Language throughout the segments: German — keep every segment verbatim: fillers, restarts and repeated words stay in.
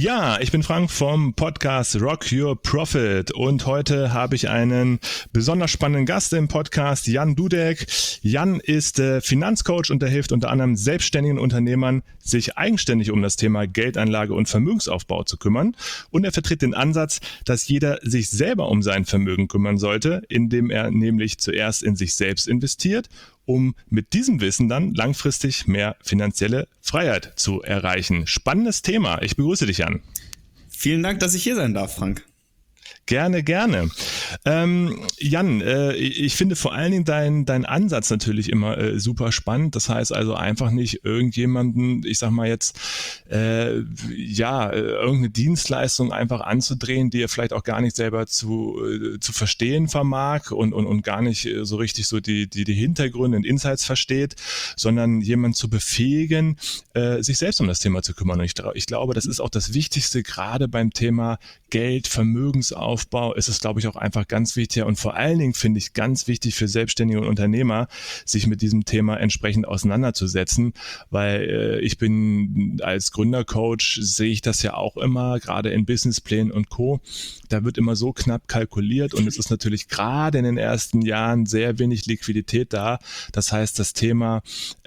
Ja, ich bin Frank vom Podcast Rock Your Profit und heute habe ich einen besonders spannenden Gast im Podcast, Jan Dudek. Jan ist äh, Finanzcoach und er hilft unter anderem selbstständigen Unternehmern, sich eigenständig um das Thema Geldanlage und Vermögensaufbau zu kümmern. Und er vertritt den Ansatz, dass jeder sich selber um sein Vermögen kümmern sollte, indem er nämlich zuerst in sich selbst investiert, um mit diesem Wissen dann langfristig mehr finanzielle Freiheit zu erreichen. Spannendes Thema. Ich begrüße dich, Jan. Vielen Dank, dass ich hier sein darf, Frank. Gerne, gerne. Ähm, Jan, äh, ich finde vor allen Dingen dein, dein Ansatz natürlich immer äh, super spannend. Das heißt also einfach nicht irgendjemanden, ich sag mal jetzt, äh, ja, äh, irgendeine Dienstleistung einfach anzudrehen, die er vielleicht auch gar nicht selber zu, äh, zu verstehen vermag und, und, und gar nicht so richtig so die, die, die Hintergründe und Insights versteht, sondern jemanden zu befähigen, äh, sich selbst um das Thema zu kümmern. Und ich, ich glaube, das ist auch das Wichtigste, gerade beim Thema Geld, Vermögensaufbau. Aufbau ist es, glaube ich, auch einfach ganz wichtig und vor allen Dingen finde ich ganz wichtig für Selbstständige und Unternehmer, sich mit diesem Thema entsprechend auseinanderzusetzen, weil äh, ich bin als Gründercoach, sehe ich das ja auch immer, gerade in Businessplänen und Co., da wird immer so knapp kalkuliert und es ist natürlich gerade in den ersten Jahren sehr wenig Liquidität da. Das heißt, das Thema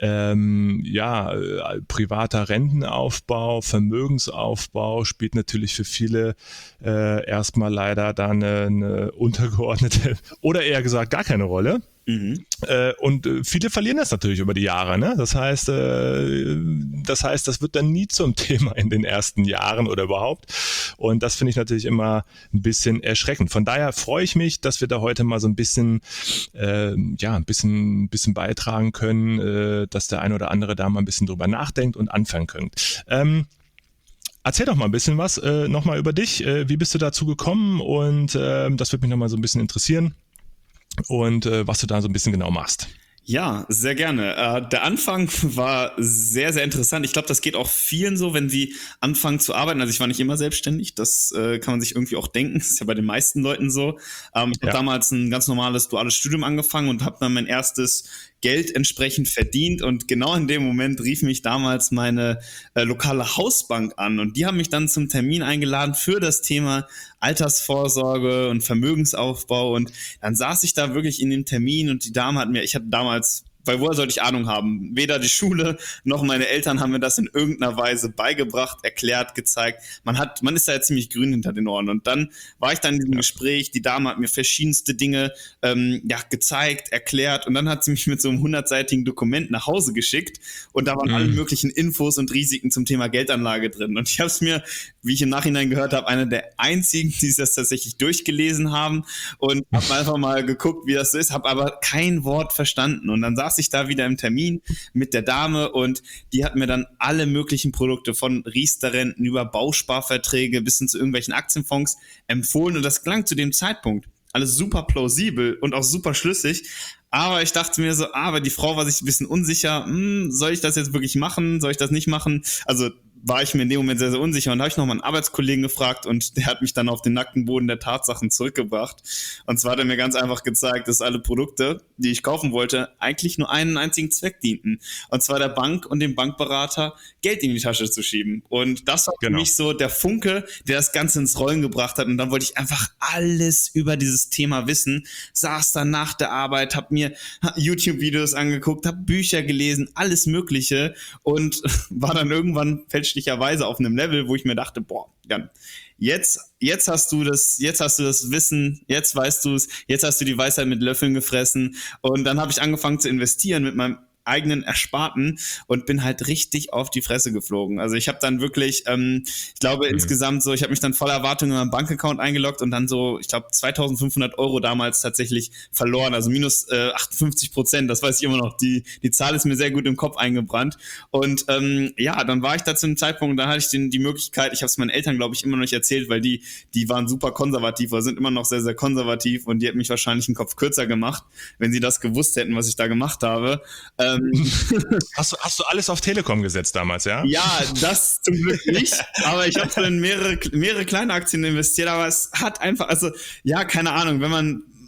ähm, ja, äh, privater Rentenaufbau, Vermögensaufbau spielt natürlich für viele äh, erstmal leider da eine, eine untergeordnete oder eher gesagt gar keine Rolle. Mhm. Äh, und äh, viele verlieren das natürlich über die Jahre, ne? Das heißt, äh, das heißt, das wird dann nie zum Thema in den ersten Jahren oder überhaupt. Und das finde ich natürlich immer ein bisschen erschreckend. Von daher freue ich mich, dass wir da heute mal so ein bisschen, äh, ja, ein bisschen, ein bisschen beitragen können, äh, dass der eine oder andere da mal ein bisschen drüber nachdenkt und anfangen könnt. Ähm, Erzähl doch mal ein bisschen was äh, nochmal über dich. Äh, wie bist du dazu gekommen? Und äh, das würde mich nochmal so ein bisschen interessieren. Und äh, was du da so ein bisschen genau machst. Ja, sehr gerne. Äh, der Anfang war sehr, sehr interessant. Ich glaube, das geht auch vielen so, wenn sie anfangen zu arbeiten. Also ich war nicht immer selbstständig, das äh, kann man sich irgendwie auch denken. Das ist ja bei den meisten Leuten so. Ähm, ich habe ja. damals ein ganz normales duales Studium angefangen und habe dann mein erstes Geld entsprechend verdient und genau in dem Moment rief mich damals meine äh, lokale Hausbank an und die haben mich dann zum Termin eingeladen für das Thema Altersvorsorge und Vermögensaufbau und dann saß ich da wirklich in dem Termin und die Dame hat mir, ich hatte damals, weil woher sollte ich Ahnung haben? Weder die Schule noch meine Eltern haben mir das in irgendeiner Weise beigebracht, erklärt, gezeigt. Man hat, man ist da ja ziemlich grün hinter den Ohren. Und dann war ich dann in diesem ja. Gespräch, die Dame hat mir verschiedenste Dinge ähm, ja, gezeigt, erklärt und dann hat sie mich mit so einem hundertseitigen Dokument nach Hause geschickt und da waren mhm. alle möglichen Infos und Risiken zum Thema Geldanlage drin. Und ich habe es mir, wie ich im Nachhinein gehört habe, einer der einzigen, die das tatsächlich durchgelesen haben und habe einfach mal geguckt, wie das so ist, habe aber kein Wort verstanden. Und dann saß ich da wieder im Termin mit der Dame und die hat mir dann alle möglichen Produkte von Riester-Renten über Bausparverträge bis hin zu irgendwelchen Aktienfonds empfohlen und das klang zu dem Zeitpunkt alles super plausibel und auch super schlüssig, aber ich dachte mir so, aber die Frau war sich ein bisschen unsicher, hm, soll ich das jetzt wirklich machen, soll ich das nicht machen, also war ich mir in dem Moment sehr, sehr unsicher und da habe ich noch mal einen Arbeitskollegen gefragt und der hat mich dann auf den nackten Boden der Tatsachen zurückgebracht und zwar hat er mir ganz einfach gezeigt, dass alle Produkte, die ich kaufen wollte, eigentlich nur einen einzigen Zweck dienten und zwar der Bank und dem Bankberater Geld in die Tasche zu schieben und das war genau. für mich so der Funke, der das Ganze ins Rollen gebracht hat und dann wollte ich einfach alles über dieses Thema wissen, saß dann nach der Arbeit, habe mir YouTube-Videos angeguckt, habe Bücher gelesen, alles mögliche und war dann irgendwann fälschlicherweise auf einem Level, wo ich mir dachte, boah, Jan, jetzt, jetzt hast du das, jetzt hast du das Wissen, jetzt weißt du es, jetzt hast du die Weisheit mit Löffeln gefressen und dann habe ich angefangen zu investieren mit meinem eigenen Ersparten und bin halt richtig auf die Fresse geflogen. Also ich habe dann wirklich, ähm, ich glaube mhm. insgesamt so, ich habe mich dann voller Erwartung in meinen Bankaccount eingeloggt und dann so, ich glaube zweitausendfünfhundert Euro damals tatsächlich verloren, also minus äh, achtundfünfzig Prozent, das weiß ich immer noch, die die Zahl ist mir sehr gut im Kopf eingebrannt und ähm, ja, dann war ich da zu einem Zeitpunkt, da hatte ich den, die Möglichkeit, ich habe es meinen Eltern, glaube ich, immer noch nicht erzählt, weil die die waren super konservativ oder sind immer noch sehr, sehr konservativ und die hätten mich wahrscheinlich einen Kopf kürzer gemacht, wenn sie das gewusst hätten, was ich da gemacht habe. Ähm, Hast du, hast du alles auf Telekom gesetzt damals, ja? Ja, das zum Glück nicht, aber ich habe dann mehrere, mehrere kleine Aktien investiert, aber es hat einfach, also ja, keine Ahnung, wenn man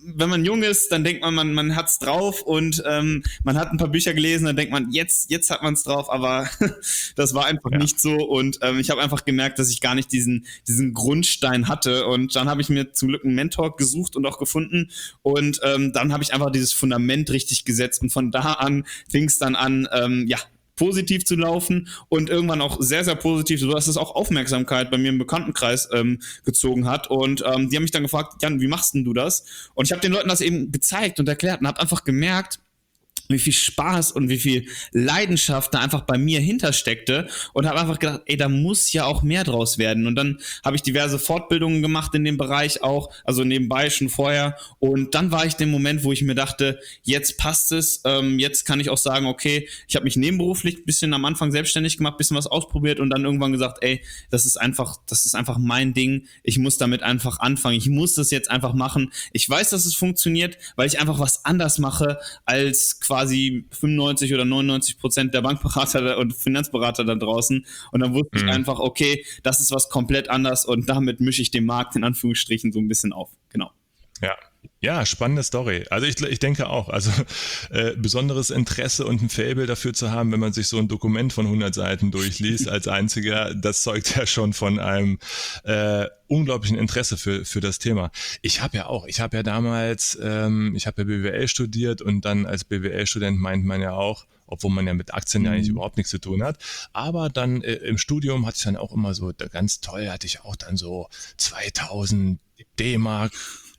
wenn man jung ist, dann denkt man, man, man hat's drauf und ähm, man hat ein paar Bücher gelesen, dann denkt man, jetzt, jetzt hat man's drauf, aber das war einfach ja. nicht so und ähm, ich habe einfach gemerkt, dass ich gar nicht diesen, diesen Grundstein hatte und dann habe ich mir zum Glück einen Mentor gesucht und auch gefunden und ähm, dann habe ich einfach dieses Fundament richtig gesetzt und von da an fing es dann an, ähm, ja, positiv zu laufen und irgendwann auch sehr, sehr positiv, so dass es auch Aufmerksamkeit bei mir im Bekanntenkreis ähm, gezogen hat und ähm, die haben mich dann gefragt, Jan, wie machst denn du das? Und ich habe den Leuten das eben gezeigt und erklärt und habe einfach gemerkt, wie viel Spaß und wie viel Leidenschaft da einfach bei mir hintersteckte und habe einfach gedacht, ey, da muss ja auch mehr draus werden. Und dann habe ich diverse Fortbildungen gemacht in dem Bereich auch, also nebenbei schon vorher. Und dann war ich der Moment, wo ich mir dachte, jetzt passt es, ähm, jetzt kann ich auch sagen, okay, ich habe mich nebenberuflich ein bisschen am Anfang selbstständig gemacht, ein bisschen was ausprobiert und dann irgendwann gesagt, ey, das ist einfach, das ist einfach mein Ding. Ich muss damit einfach anfangen. Ich muss das jetzt einfach machen. Ich weiß, dass es funktioniert, weil ich einfach was anders mache als quasi quasi fünfundneunzig oder neunundneunzig Prozent der Bankberater und Finanzberater da draußen und dann wusste mhm. ich einfach, okay, das ist was komplett anders und damit mische ich den Markt in Anführungsstrichen so ein bisschen auf, genau. Ja. Ja, spannende Story. Also ich, ich denke auch, also äh, besonderes Interesse und ein Faible dafür zu haben, wenn man sich so ein Dokument von hundert Seiten durchliest als einziger, das zeugt ja schon von einem äh, unglaublichen Interesse für für das Thema. Ich habe ja auch, ich habe ja damals, ähm, ich habe ja B W L studiert und dann als B W L-Student meint man ja auch, obwohl man ja mit Aktien ja eigentlich überhaupt nichts zu tun hat. Aber dann äh, im Studium hatte ich dann auch immer so, ganz toll hatte ich auch dann so zweitausend D-Mark,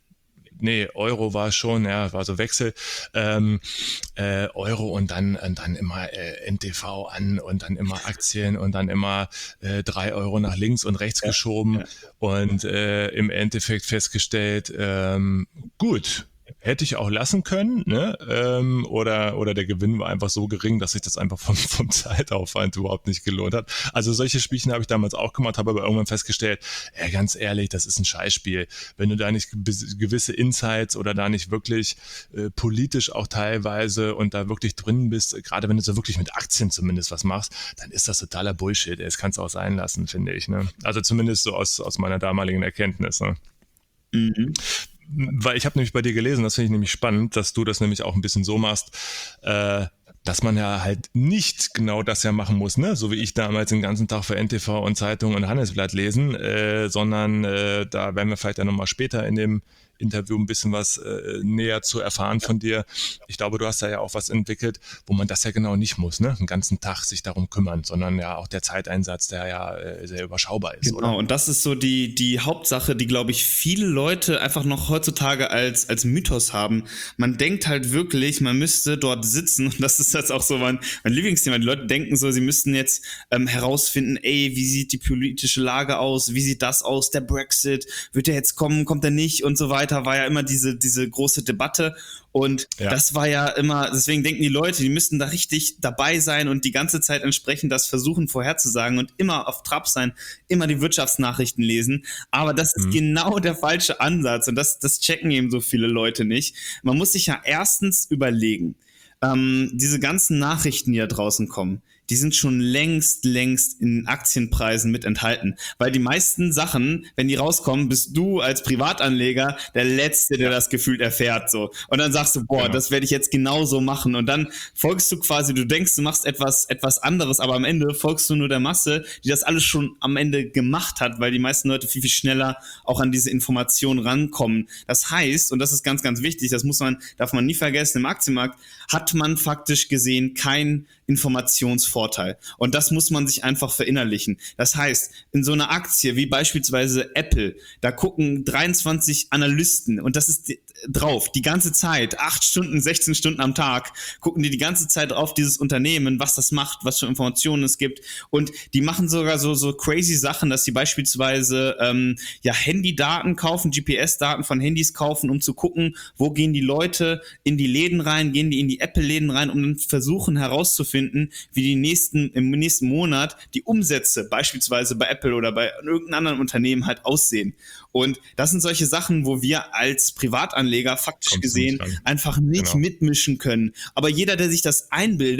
nee, Euro war schon, ja, war so Wechsel, ähm, äh, Euro und dann und dann immer äh, N T V an und dann immer Aktien und dann immer äh, drei Euro nach links und rechts ja, geschoben ja. und äh, im Endeffekt festgestellt, ähm, gut, hätte ich auch lassen können, ne? Ähm, oder oder der Gewinn war einfach so gering, dass sich das einfach vom, vom Zeitaufwand überhaupt nicht gelohnt hat. Also solche Spielchen habe ich damals auch gemacht, habe aber irgendwann festgestellt, ja, ganz ehrlich, das ist ein Scheißspiel. Wenn du da nicht gewisse Insights oder da nicht wirklich äh, politisch auch teilweise und da wirklich drin bist, gerade wenn du so wirklich mit Aktien zumindest was machst, dann ist das totaler Bullshit. Das kannst du auch sein lassen, finde ich. Ne? Also zumindest so aus, aus meiner damaligen Erkenntnis. Ne? Mhm. Weil ich habe nämlich bei dir gelesen, das finde ich nämlich spannend, dass du das nämlich auch ein bisschen so machst, äh, dass man ja halt nicht genau das ja machen muss, ne? So wie ich damals den ganzen Tag für N T V und Zeitung und Handelsblatt lesen, äh, sondern äh, da werden wir vielleicht ja nochmal später in dem Interview ein bisschen was äh, näher zu erfahren von dir. Ich glaube, du hast da ja auch was entwickelt, wo man das ja genau nicht muss, ne? Den ganzen Tag sich darum kümmern, sondern ja auch der Zeiteinsatz, der ja äh, sehr überschaubar ist, genau, oder? Und das ist so die, die Hauptsache, die, glaube ich, viele Leute einfach noch heutzutage als, als Mythos haben. Man denkt halt wirklich, man müsste dort sitzen und das ist jetzt auch so mein, mein Lieblingsthema. Die Leute denken so, sie müssten jetzt ähm, herausfinden, ey, wie sieht die politische Lage aus? Wie sieht das aus? Der Brexit? Wird der jetzt kommen? Kommt er nicht? Und so weiter. War ja immer diese, diese große Debatte und ja. das war ja immer, deswegen denken die Leute, die müssten da richtig dabei sein und die ganze Zeit entsprechend das versuchen vorherzusagen und immer auf Trab sein, immer die Wirtschaftsnachrichten lesen, aber das ist mhm. genau der falsche Ansatz und das, das checken eben so viele Leute nicht. Man muss sich ja erstens überlegen, ähm, diese ganzen Nachrichten, die da draußen kommen, die sind schon längst, längst in Aktienpreisen mit enthalten. Weil die meisten Sachen, wenn die rauskommen, bist du als Privatanleger der Letzte, der das gefühlt erfährt. So. Und dann sagst du, boah, genau. das werde ich jetzt genauso machen. Und dann folgst du quasi, du denkst, du machst etwas, etwas anderes, aber am Ende folgst du nur der Masse, die das alles schon am Ende gemacht hat, weil die meisten Leute viel, viel schneller auch an diese Informationen rankommen. Das heißt, und das ist ganz, ganz wichtig, das muss man, darf man nie vergessen, im Aktienmarkt hat man faktisch gesehen kein Informationsvorteil. Und das muss man sich einfach verinnerlichen. Das heißt, in so einer Aktie wie beispielsweise Apple, da gucken dreiundzwanzig Analysten und das ist die, drauf, die ganze Zeit, acht Stunden, sechzehn Stunden am Tag, gucken die die ganze Zeit auf dieses Unternehmen, was das macht, was für Informationen es gibt und die machen sogar so, so crazy Sachen, dass sie beispielsweise ähm, ja Handydaten kaufen, G P S-Daten von Handys kaufen, um zu gucken, wo gehen die Leute in die Läden rein, gehen die in die Apple-Läden rein, um dann versuchen herauszufinden, wie die nächsten, im nächsten Monat die Umsätze beispielsweise bei Apple oder bei irgendeinem anderen Unternehmen halt aussehen. Und das sind solche Sachen, wo wir als Privatanleger faktisch Kommt gesehen einfach nicht genau. mitmischen können. Aber jeder, der sich das einbildet,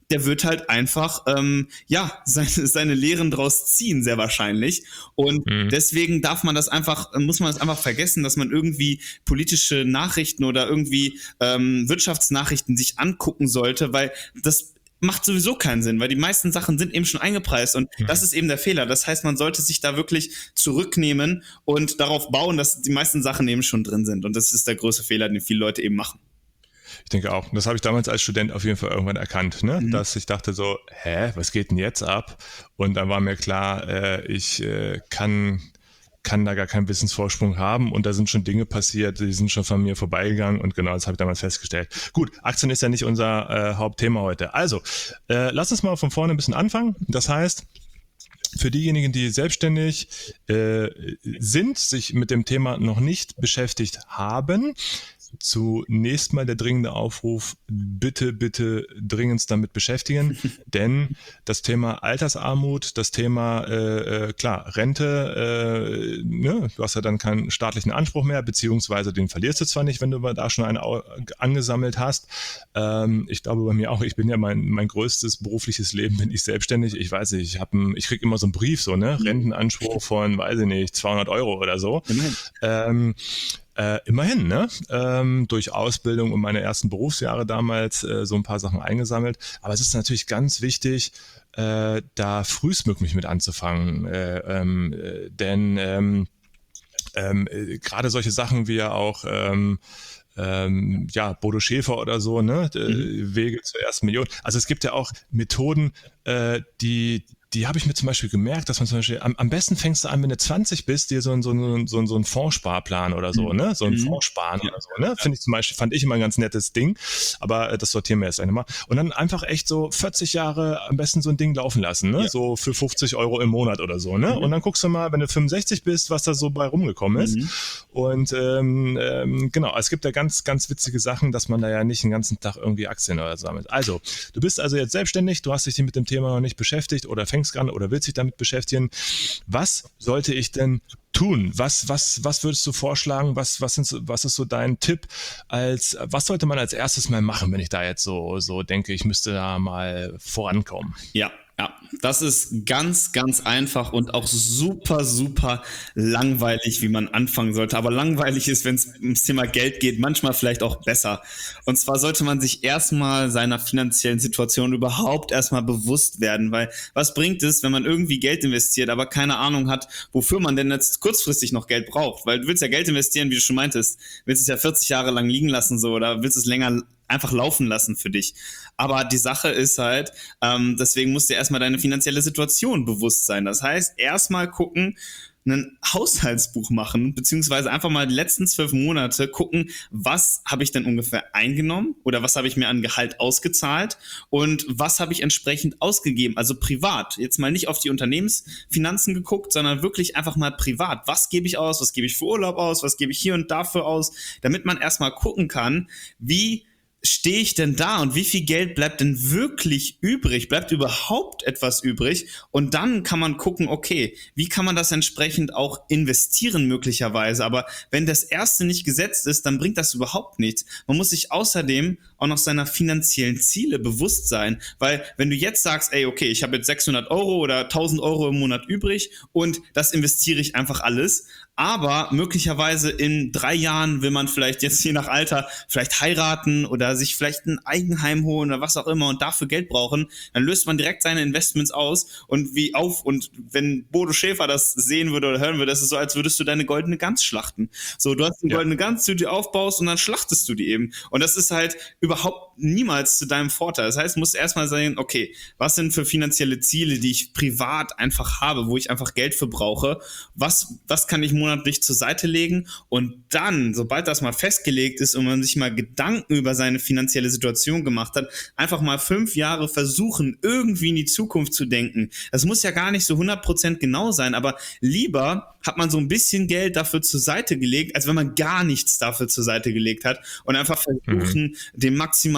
der wird halt einfach, ähm, ja, seine, seine Lehren draus ziehen, sehr wahrscheinlich. Und mhm. deswegen darf man das einfach, muss man das einfach vergessen, dass man irgendwie politische Nachrichten oder irgendwie ähm, Wirtschaftsnachrichten sich angucken sollte, weil das macht sowieso keinen Sinn, weil die meisten Sachen sind eben schon eingepreist und mhm. das ist eben der Fehler. Das heißt, man sollte sich da wirklich zurücknehmen und darauf bauen, dass die meisten Sachen eben schon drin sind. Und das ist der größte Fehler, den viele Leute eben machen. Ich denke auch. Und das habe ich damals als Student auf jeden Fall irgendwann erkannt, ne? Mhm. Dass ich dachte so, hä, was geht denn jetzt ab? Und dann war mir klar, äh, ich äh, kann... kann da gar keinen Wissensvorsprung haben und da sind schon Dinge passiert, die sind schon von mir vorbeigegangen und genau das habe ich damals festgestellt. Gut, Aktien ist ja nicht unser äh, Hauptthema heute. Also, äh, lass uns mal von vorne ein bisschen anfangen. Das heißt, für diejenigen, die selbstständig äh, sind, sich mit dem Thema noch nicht beschäftigt haben, zunächst mal der dringende Aufruf, bitte, bitte dringendst damit beschäftigen, denn das Thema Altersarmut, das Thema, äh, klar, Rente, äh, ne, du hast ja dann keinen staatlichen Anspruch mehr, beziehungsweise den verlierst du zwar nicht, wenn du da schon einen angesammelt hast. Ähm, ich glaube bei mir auch, ich bin ja mein, mein größtes berufliches Leben, bin ich selbstständig. Ich weiß nicht, ich, hab ein, ich kriege immer so einen Brief, so, ne, Rentenanspruch von, weiß ich nicht, zweihundert Euro oder so. Ähm, Äh, immerhin, ne? Ähm, durch Ausbildung und meine ersten Berufsjahre damals äh, so ein paar Sachen eingesammelt. Aber es ist natürlich ganz wichtig, äh, da frühestmöglich mit anzufangen. Äh, ähm, äh, denn ähm, ähm, äh, gerade solche Sachen wie ja auch ähm, ähm, ja, Bodo Schäfer oder so, ne? Mhm. Wege zur ersten Million. Also es gibt ja auch Methoden, äh, die Die habe ich mir zum Beispiel gemerkt, dass man zum Beispiel, am, am besten fängst du an, wenn du zwanzig bist, dir so ein, so ein, so ein, so ein Fondssparplan oder so, ne? So ein mhm. Fondssparen ja. oder so, ne? Finde ich zum Beispiel, fand ich immer ein ganz nettes Ding, aber das sortieren wir jetzt einmal. Und dann einfach echt so vierzig Jahre am besten so ein Ding laufen lassen, ne? Ja. So für fünfzig Euro im Monat oder so, ne? Mhm. Und dann guckst du mal, wenn du fünfundsechzig bist, was da so bei rumgekommen ist. Mhm. Und ähm, ähm, genau, es gibt da ganz, ganz witzige Sachen, dass man da ja nicht den ganzen Tag irgendwie Aktien oder so sammelt. Also, du bist also jetzt selbstständig, du hast dich mit dem Thema noch nicht beschäftigt oder fängst an oder willst dich damit beschäftigen. Was sollte ich denn tun? Was, was, was würdest du vorschlagen? Was, was, sind, was ist so dein Tipp? Als, was sollte man als erstes mal machen, wenn ich da jetzt so, so denke, ich müsste da mal vorankommen? Ja. Ja, das ist ganz, ganz einfach und auch super, super langweilig, wie man anfangen sollte. Aber langweilig ist, wenn es ums Thema Geld geht, manchmal vielleicht auch besser. Und zwar sollte man sich erstmal seiner finanziellen Situation überhaupt erstmal bewusst werden, weil was bringt es, wenn man irgendwie Geld investiert, aber keine Ahnung hat, wofür man denn jetzt kurzfristig noch Geld braucht? Weil du willst ja Geld investieren, wie du schon meintest, willst es ja vierzig Jahre lang liegen lassen so oder willst es länger einfach laufen lassen für dich. Aber die Sache ist halt, ähm, deswegen musst du erstmal deine finanzielle Situation bewusst sein. Das heißt, erstmal gucken, ein Haushaltsbuch machen, beziehungsweise einfach mal die letzten zwölf Monate gucken, was habe ich denn ungefähr eingenommen oder was habe ich mir an Gehalt ausgezahlt und was habe ich entsprechend ausgegeben, also privat. Jetzt mal nicht auf die Unternehmensfinanzen geguckt, sondern wirklich einfach mal privat. Was gebe ich aus, was gebe ich für Urlaub aus, was gebe ich hier und dafür aus, damit man erstmal gucken kann, wie stehe ich denn da und wie viel Geld bleibt denn wirklich übrig? Bleibt überhaupt etwas übrig? Und dann kann man gucken, okay, wie kann man das entsprechend auch investieren möglicherweise? Aber wenn das erste nicht gesetzt ist, dann bringt das überhaupt nichts. Man muss sich außerdem auch noch seiner finanziellen Ziele bewusst sein, weil wenn du jetzt sagst, ey, okay, ich habe jetzt sechshundert Euro oder tausend Euro im Monat übrig und das investiere ich einfach alles, aber möglicherweise in drei Jahren will man vielleicht jetzt je nach Alter vielleicht heiraten oder sich vielleicht ein Eigenheim holen oder was auch immer und dafür Geld brauchen, dann löst man direkt seine Investments aus und wie auf, und wenn Bodo Schäfer das sehen würde oder hören würde, das ist so, als würdest du deine goldene Gans schlachten. So, du hast eine ja. goldene Gans, die du dir aufbaust und dann schlachtest du die eben. Und das ist halt überhaupt niemals zu deinem Vorteil. Das heißt, du musst erstmal sagen, okay, was sind für finanzielle Ziele, die ich privat einfach habe, wo ich einfach Geld für brauche? Was, was kann ich monatlich zur Seite legen? Und dann, sobald das mal festgelegt ist und man sich mal Gedanken über seine finanzielle Situation gemacht hat, einfach mal fünf Jahre versuchen, irgendwie in die Zukunft zu denken. Das muss ja gar nicht so hundert Prozent genau sein, aber lieber hat man so ein bisschen Geld dafür zur Seite gelegt, als wenn man gar nichts dafür zur Seite gelegt hat und einfach versuchen, mhm. den maximalen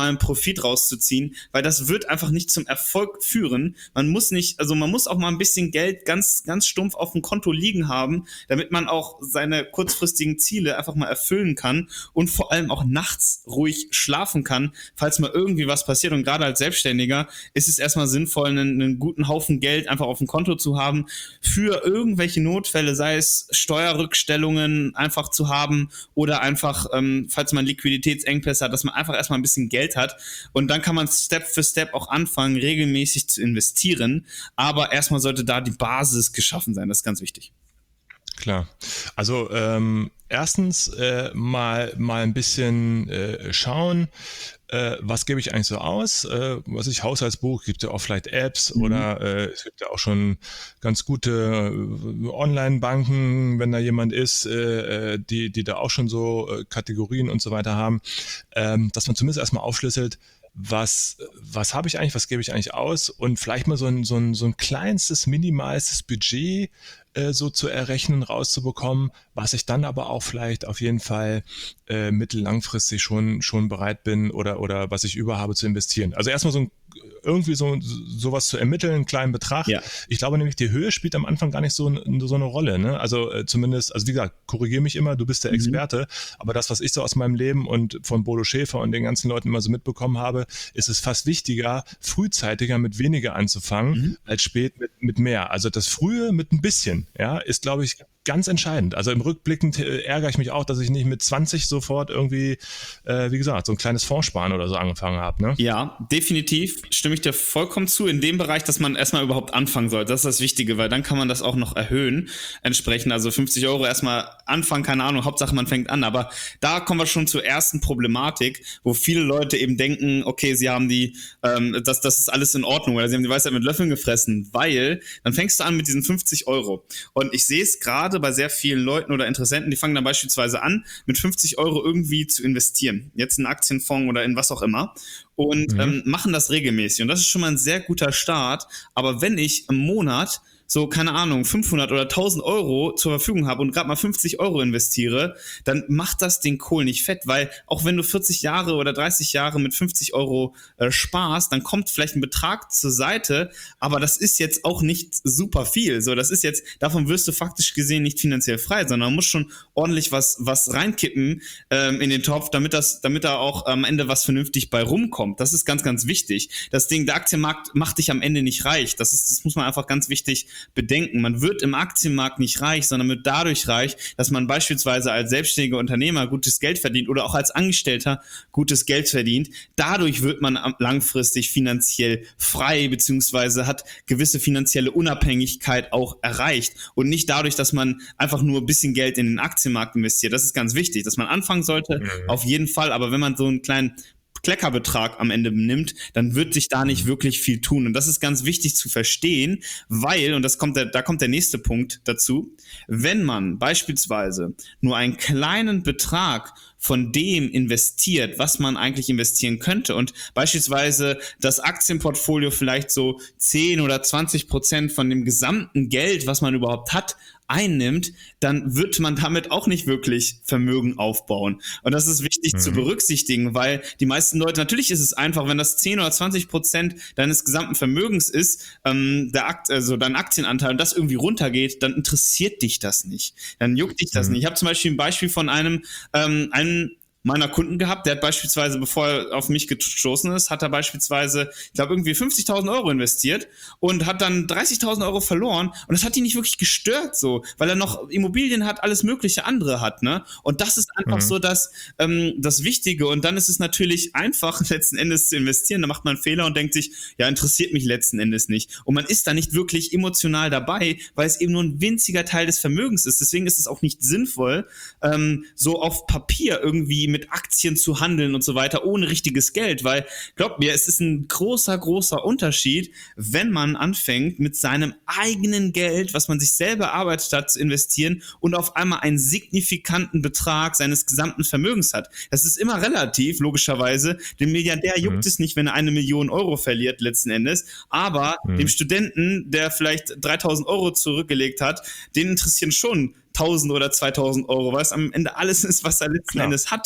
maximalen Profit rauszuziehen, weil das wird einfach nicht zum Erfolg führen. Man muss nicht, also man muss auch mal ein bisschen Geld ganz, ganz stumpf auf dem Konto liegen haben, damit man auch seine kurzfristigen Ziele einfach mal erfüllen kann und vor allem auch nachts ruhig schlafen kann, falls mal irgendwie was passiert. Und gerade als Selbstständiger ist es erstmal sinnvoll, einen, einen guten Haufen Geld einfach auf dem Konto zu haben für irgendwelche Notfälle, sei es Steuerrückstellungen einfach zu haben oder einfach, ähm, falls man Liquiditätsengpässe hat, dass man einfach erstmal ein bisschen Geld hat und dann kann man Step für Step auch anfangen, regelmäßig zu investieren, aber erstmal sollte da die Basis geschaffen sein, das ist ganz wichtig. Klar. Also ähm, erstens äh, mal, mal ein bisschen äh, schauen, äh, was gebe ich eigentlich so aus? Äh, was ich Haushaltsbuch, gibt ja auch vielleicht Apps mhm. oder äh, es gibt ja auch schon ganz gute äh, Online-Banken, wenn da jemand ist, äh, die, die da auch schon so äh, Kategorien und so weiter haben, ähm, dass man zumindest erstmal aufschlüsselt, was, was habe ich eigentlich, was gebe ich eigentlich aus und vielleicht mal so ein, so ein, so ein kleinstes, minimalstes Budget äh, so zu errechnen, rauszubekommen, was ich dann aber auch vielleicht auf jeden Fall äh, mittellangfristig schon, schon bereit bin oder, oder was ich überhabe zu investieren. Also erstmal so ein irgendwie so sowas zu ermitteln, einen kleinen Betrag. Ja. Ich glaube nämlich, die Höhe spielt am Anfang gar nicht so, so eine Rolle. Ne? Also äh, zumindest, also wie gesagt, korrigiere mich immer, du bist der Experte, mhm. aber das, was ich so aus meinem Leben und von Bodo Schäfer und den ganzen Leuten immer so mitbekommen habe, ist es fast wichtiger, frühzeitiger mit weniger anzufangen, mhm. als spät mit, mit mehr. Also das Frühe mit ein bisschen, ja, ist, glaube ich, ganz entscheidend. Also im Rückblickend äh, ärgere ich mich auch, dass ich nicht mit zwanzig sofort irgendwie, äh, wie gesagt, so ein kleines Fondssparen oder so angefangen habe. Ne? Ja, definitiv stimme ich dir vollkommen zu. In dem Bereich, dass man erstmal überhaupt anfangen soll. Das ist das Wichtige, weil dann kann man das auch noch erhöhen. Entsprechend, also fünfzig Euro erstmal anfangen, keine Ahnung, Hauptsache man fängt an. Aber da kommen wir schon zur ersten Problematik, wo viele Leute eben denken, okay, sie haben die, ähm, das, das ist alles in Ordnung, oder sie haben die Weisheit mit Löffeln gefressen, weil dann fängst du an mit diesen fünfzig Euro. Und ich sehe es gerade bei sehr vielen Leuten oder Interessenten, die fangen dann beispielsweise an, mit fünfzig Euro irgendwie zu investieren. Jetzt in einen Aktienfonds oder in was auch immer. Und mhm. ähm, machen das regelmäßig. Und das ist schon mal ein sehr guter Start. Aber wenn ich im Monat so, keine Ahnung, fünfhundert oder tausend Euro zur Verfügung habe und gerade mal fünfzig Euro investiere, dann macht das den Kohl nicht fett, weil auch wenn du vierzig Jahre oder dreißig Jahre mit fünfzig Euro äh, sparst, dann kommt vielleicht ein Betrag zur Seite, aber das ist jetzt auch nicht super viel. So, das ist jetzt, davon wirst du faktisch gesehen nicht finanziell frei, sondern man muss schon ordentlich was, was reinkippen ähm, in den Topf, damit das, damit da auch am Ende was vernünftig bei rumkommt. Das ist ganz, ganz wichtig. Das Ding, der Aktienmarkt macht dich am Ende nicht reich. Das ist, das muss man einfach ganz wichtig bedenken. Man wird im Aktienmarkt nicht reich, sondern wird dadurch reich, dass man beispielsweise als selbstständiger Unternehmer gutes Geld verdient oder auch als Angestellter gutes Geld verdient. Dadurch wird man langfristig finanziell frei beziehungsweise hat gewisse finanzielle Unabhängigkeit auch erreicht und nicht dadurch, dass man einfach nur ein bisschen Geld in den Aktienmarkt investiert. Das ist ganz wichtig, dass man anfangen sollte, mhm. auf jeden Fall. Aber wenn man so einen kleinen Kleckerbetrag am Ende nimmt, dann wird sich da nicht wirklich viel tun. Und das ist ganz wichtig zu verstehen, weil, und das kommt der, da kommt der nächste Punkt dazu, wenn man beispielsweise nur einen kleinen Betrag von dem investiert, was man eigentlich investieren könnte und beispielsweise das Aktienportfolio vielleicht so zehn oder zwanzig Prozent von dem gesamten Geld, was man überhaupt hat, einnimmt, dann wird man damit auch nicht wirklich Vermögen aufbauen. Und das ist wichtig mhm. zu berücksichtigen, weil die meisten Leute, natürlich ist es einfach, wenn das zehn oder zwanzig Prozent deines gesamten Vermögens ist, ähm, der Akt, also dein Aktienanteil und das irgendwie runtergeht, dann interessiert dich das nicht. Dann juckt dich das mhm. nicht. Ich habe zum Beispiel ein Beispiel von einem, ähm, einem meiner Kunden gehabt, der hat beispielsweise, bevor er auf mich gestoßen ist, hat er beispielsweise, ich glaube, irgendwie fünfzigtausend Euro investiert und hat dann dreißigtausend Euro verloren und das hat ihn nicht wirklich gestört so, weil er noch Immobilien hat, alles mögliche andere hat, ne? Und das ist einfach mhm. so das, ähm, das Wichtige und dann ist es natürlich einfach, letzten Endes zu investieren, da macht man einen Fehler und denkt sich, ja, interessiert mich letzten Endes nicht und man ist da nicht wirklich emotional dabei, weil es eben nur ein winziger Teil des Vermögens ist, deswegen ist es auch nicht sinnvoll, ähm, so auf Papier irgendwie mit Aktien zu handeln und so weiter, ohne richtiges Geld, weil, glaubt mir, es ist ein großer, großer Unterschied, wenn man anfängt, mit seinem eigenen Geld, was man sich selber erarbeitet hat, zu investieren und auf einmal einen signifikanten Betrag seines gesamten Vermögens hat. Das ist immer relativ, logischerweise. Dem Milliardär mhm. juckt es nicht, wenn er eine Million Euro verliert, letzten Endes, aber mhm. dem Studenten, der vielleicht dreitausend Euro zurückgelegt hat, den interessieren schon tausend oder zweitausend Euro, weil es am Ende alles ist, was er letzten Klar. Endes hat.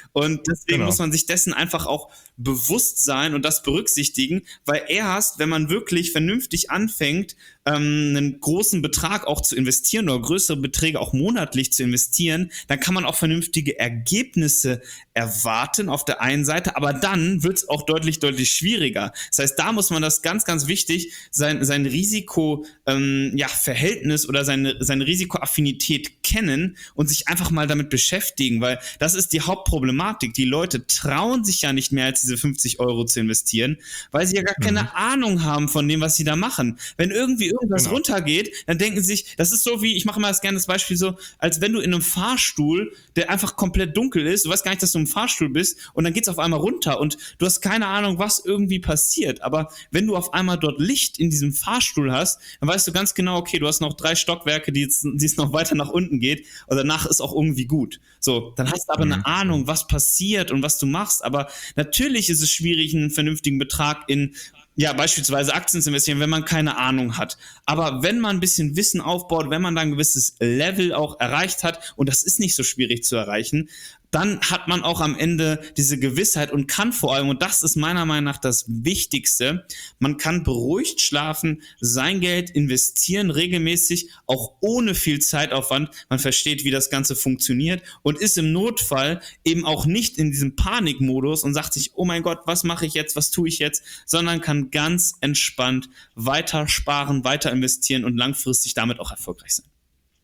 Und deswegen Genau. muss man sich dessen einfach auch bewusst sein und das berücksichtigen, weil erst, wenn man wirklich vernünftig anfängt, ähm, einen großen Betrag auch zu investieren oder größere Beträge auch monatlich zu investieren, dann kann man auch vernünftige Ergebnisse erwarten auf der einen Seite, aber dann wird es auch deutlich, deutlich schwieriger. Das heißt, da muss man das ganz, ganz wichtig, sein, sein Risiko, ähm, ja, Verhältnis oder seine, seine Risikoaffinität kennen und sich einfach mal damit beschäftigen, weil das ist die Hauptproblematik. Die Leute trauen sich ja nicht mehr, als diese fünfzig Euro zu investieren, weil sie ja gar keine mhm. Ahnung haben von dem, was sie da machen. Wenn irgendwie irgendwas genau. runtergeht, dann denken sie sich, das ist so wie, ich mache immer das gerne das Beispiel so, als wenn du in einem Fahrstuhl, der einfach komplett dunkel ist, du weißt gar nicht, dass du im Fahrstuhl bist und dann geht's auf einmal runter und du hast keine Ahnung, was irgendwie passiert. Aber wenn du auf einmal dort Licht in diesem Fahrstuhl hast, dann weißt du ganz genau, okay, du hast noch drei Stockwerke, die, jetzt, die es noch weiter nach unten geht und danach ist auch irgendwie gut. So, dann hast du aber mhm. eine Ahnung, was passiert und was du machst. Aber natürlich ist es schwierig, einen vernünftigen Betrag in ja, beispielsweise Aktien zu investieren, wenn man keine Ahnung hat. Aber wenn man ein bisschen Wissen aufbaut, wenn man dann ein gewisses Level auch erreicht hat, und das ist nicht so schwierig zu erreichen, dann hat man auch am Ende diese Gewissheit und kann vor allem, und das ist meiner Meinung nach das Wichtigste, man kann beruhigt schlafen, sein Geld investieren regelmäßig, auch ohne viel Zeitaufwand. Man versteht, wie das Ganze funktioniert und ist im Notfall eben auch nicht in diesem Panikmodus und sagt sich, oh mein Gott, was mache ich jetzt, was tue ich jetzt, sondern kann ganz entspannt weiter sparen, weiter investieren und langfristig damit auch erfolgreich sein.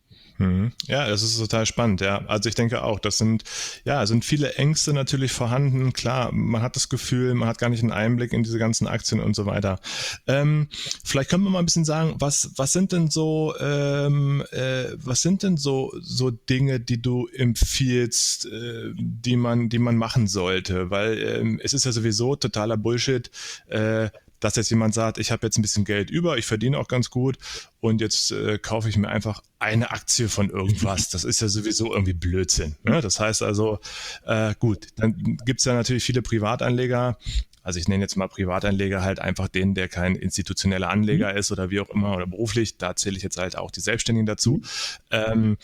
Ja, das ist total spannend, ja. Also ich denke auch, das sind, ja, sind viele Ängste natürlich vorhanden. Klar, man hat das Gefühl, man hat gar nicht einen Einblick in diese ganzen Aktien und so weiter. Ähm, vielleicht können wir mal ein bisschen sagen, was, was sind denn so, ähm, äh, was sind denn so, so Dinge, die du empfiehlst, äh, die man, die man machen sollte? Weil ähm, es ist ja sowieso totaler Bullshit, äh, dass jetzt jemand sagt, ich habe jetzt ein bisschen Geld über, ich verdiene auch ganz gut und jetzt äh, kaufe ich mir einfach eine Aktie von irgendwas. Das ist ja sowieso irgendwie Blödsinn. Ne? Das heißt also, äh, gut, dann gibt's ja natürlich viele Privatanleger. Also ich nenne jetzt mal Privatanleger halt einfach den, der kein institutioneller Anleger ist oder wie auch immer oder beruflich. Da zähle ich jetzt halt auch die Selbstständigen dazu. Ähm,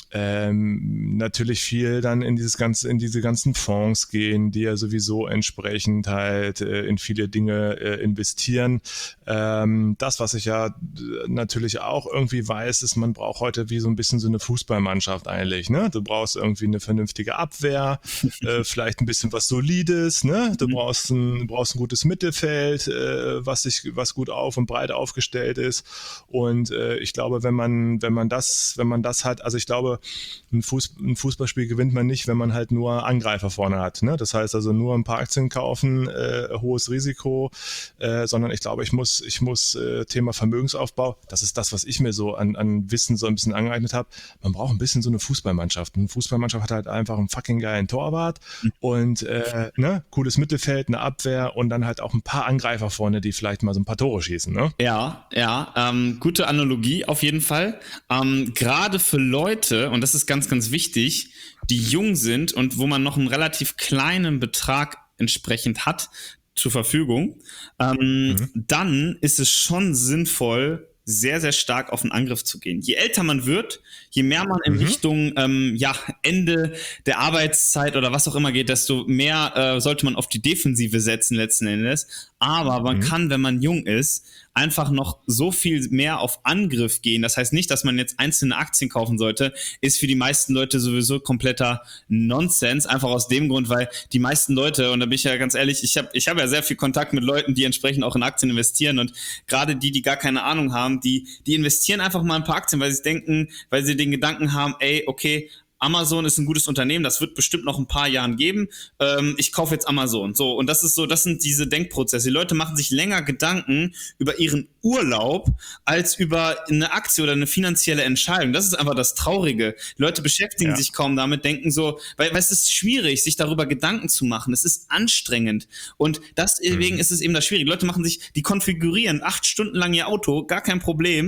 ähm, natürlich viel dann in dieses ganze, in diese ganzen Fonds gehen, die ja sowieso entsprechend halt äh, in viele Dinge äh, investieren. Ähm, das, was ich ja natürlich auch irgendwie weiß, ist, man braucht heute wie so ein bisschen so eine Fußballmannschaft eigentlich, ne? Du brauchst irgendwie eine vernünftige Abwehr, äh, vielleicht ein bisschen was Solides, ne? Du brauchst ein, brauchst ein gutes Mittelfeld, äh, was sich, was gut auf und breit aufgestellt ist. Und äh, ich glaube, wenn man, wenn man das, wenn man das hat, also ich glaube, ein, Fuß, ein Fußballspiel gewinnt man nicht, wenn man halt nur Angreifer vorne hat. Ne? Das heißt also nur ein paar Aktien kaufen, äh, hohes Risiko, äh, sondern ich glaube, ich muss, ich muss äh, Thema Vermögensaufbau, das ist das, was ich mir so an, an Wissen so ein bisschen angeeignet habe. Man braucht ein bisschen so eine Fußballmannschaft. Eine Fußballmannschaft hat halt einfach einen fucking geilen Torwart und äh, ne? Cooles Mittelfeld, eine Abwehr und dann halt auch ein paar Angreifer vorne, die vielleicht mal so ein paar Tore schießen. Ne? Ja, ja, ähm, gute Analogie auf jeden Fall. Ähm, gerade für Leute, und das ist ganz, ganz wichtig, die jung sind und wo man noch einen relativ kleinen Betrag entsprechend hat zur Verfügung, ähm, mhm. dann ist es schon sinnvoll, sehr, sehr stark auf den Angriff zu gehen. Je älter man wird, je mehr man in mhm. Richtung ähm, ja, Ende der Arbeitszeit oder was auch immer geht, desto mehr äh, sollte man auf die Defensive setzen letzten Endes. Aber man mhm. kann, wenn man jung ist, einfach noch so viel mehr auf Angriff gehen. Das heißt nicht, dass man jetzt einzelne Aktien kaufen sollte, ist für die meisten Leute sowieso kompletter Nonsens. Einfach aus dem Grund, weil die meisten Leute, und da bin ich ja ganz ehrlich, ich habe ich hab ja sehr viel Kontakt mit Leuten, die entsprechend auch in Aktien investieren und gerade die, die gar keine Ahnung haben, die, die investieren einfach mal ein paar Aktien, weil sie denken, weil sie den Gedanken haben, ey, okay, Amazon ist ein gutes Unternehmen, das wird bestimmt noch ein paar Jahren geben. Ähm, ich kaufe jetzt Amazon. So, und das ist so, das sind diese Denkprozesse. Die Leute machen sich länger Gedanken über ihren Urlaub als über eine Aktie oder eine finanzielle Entscheidung. Das ist einfach das Traurige. Die Leute beschäftigen ja. sich kaum damit, denken so, weil, weil es ist schwierig, sich darüber Gedanken zu machen. Es ist anstrengend. Und deswegen mhm. ist es eben das Schwierige. Die Leute machen sich, die konfigurieren acht Stunden lang ihr Auto, gar kein Problem,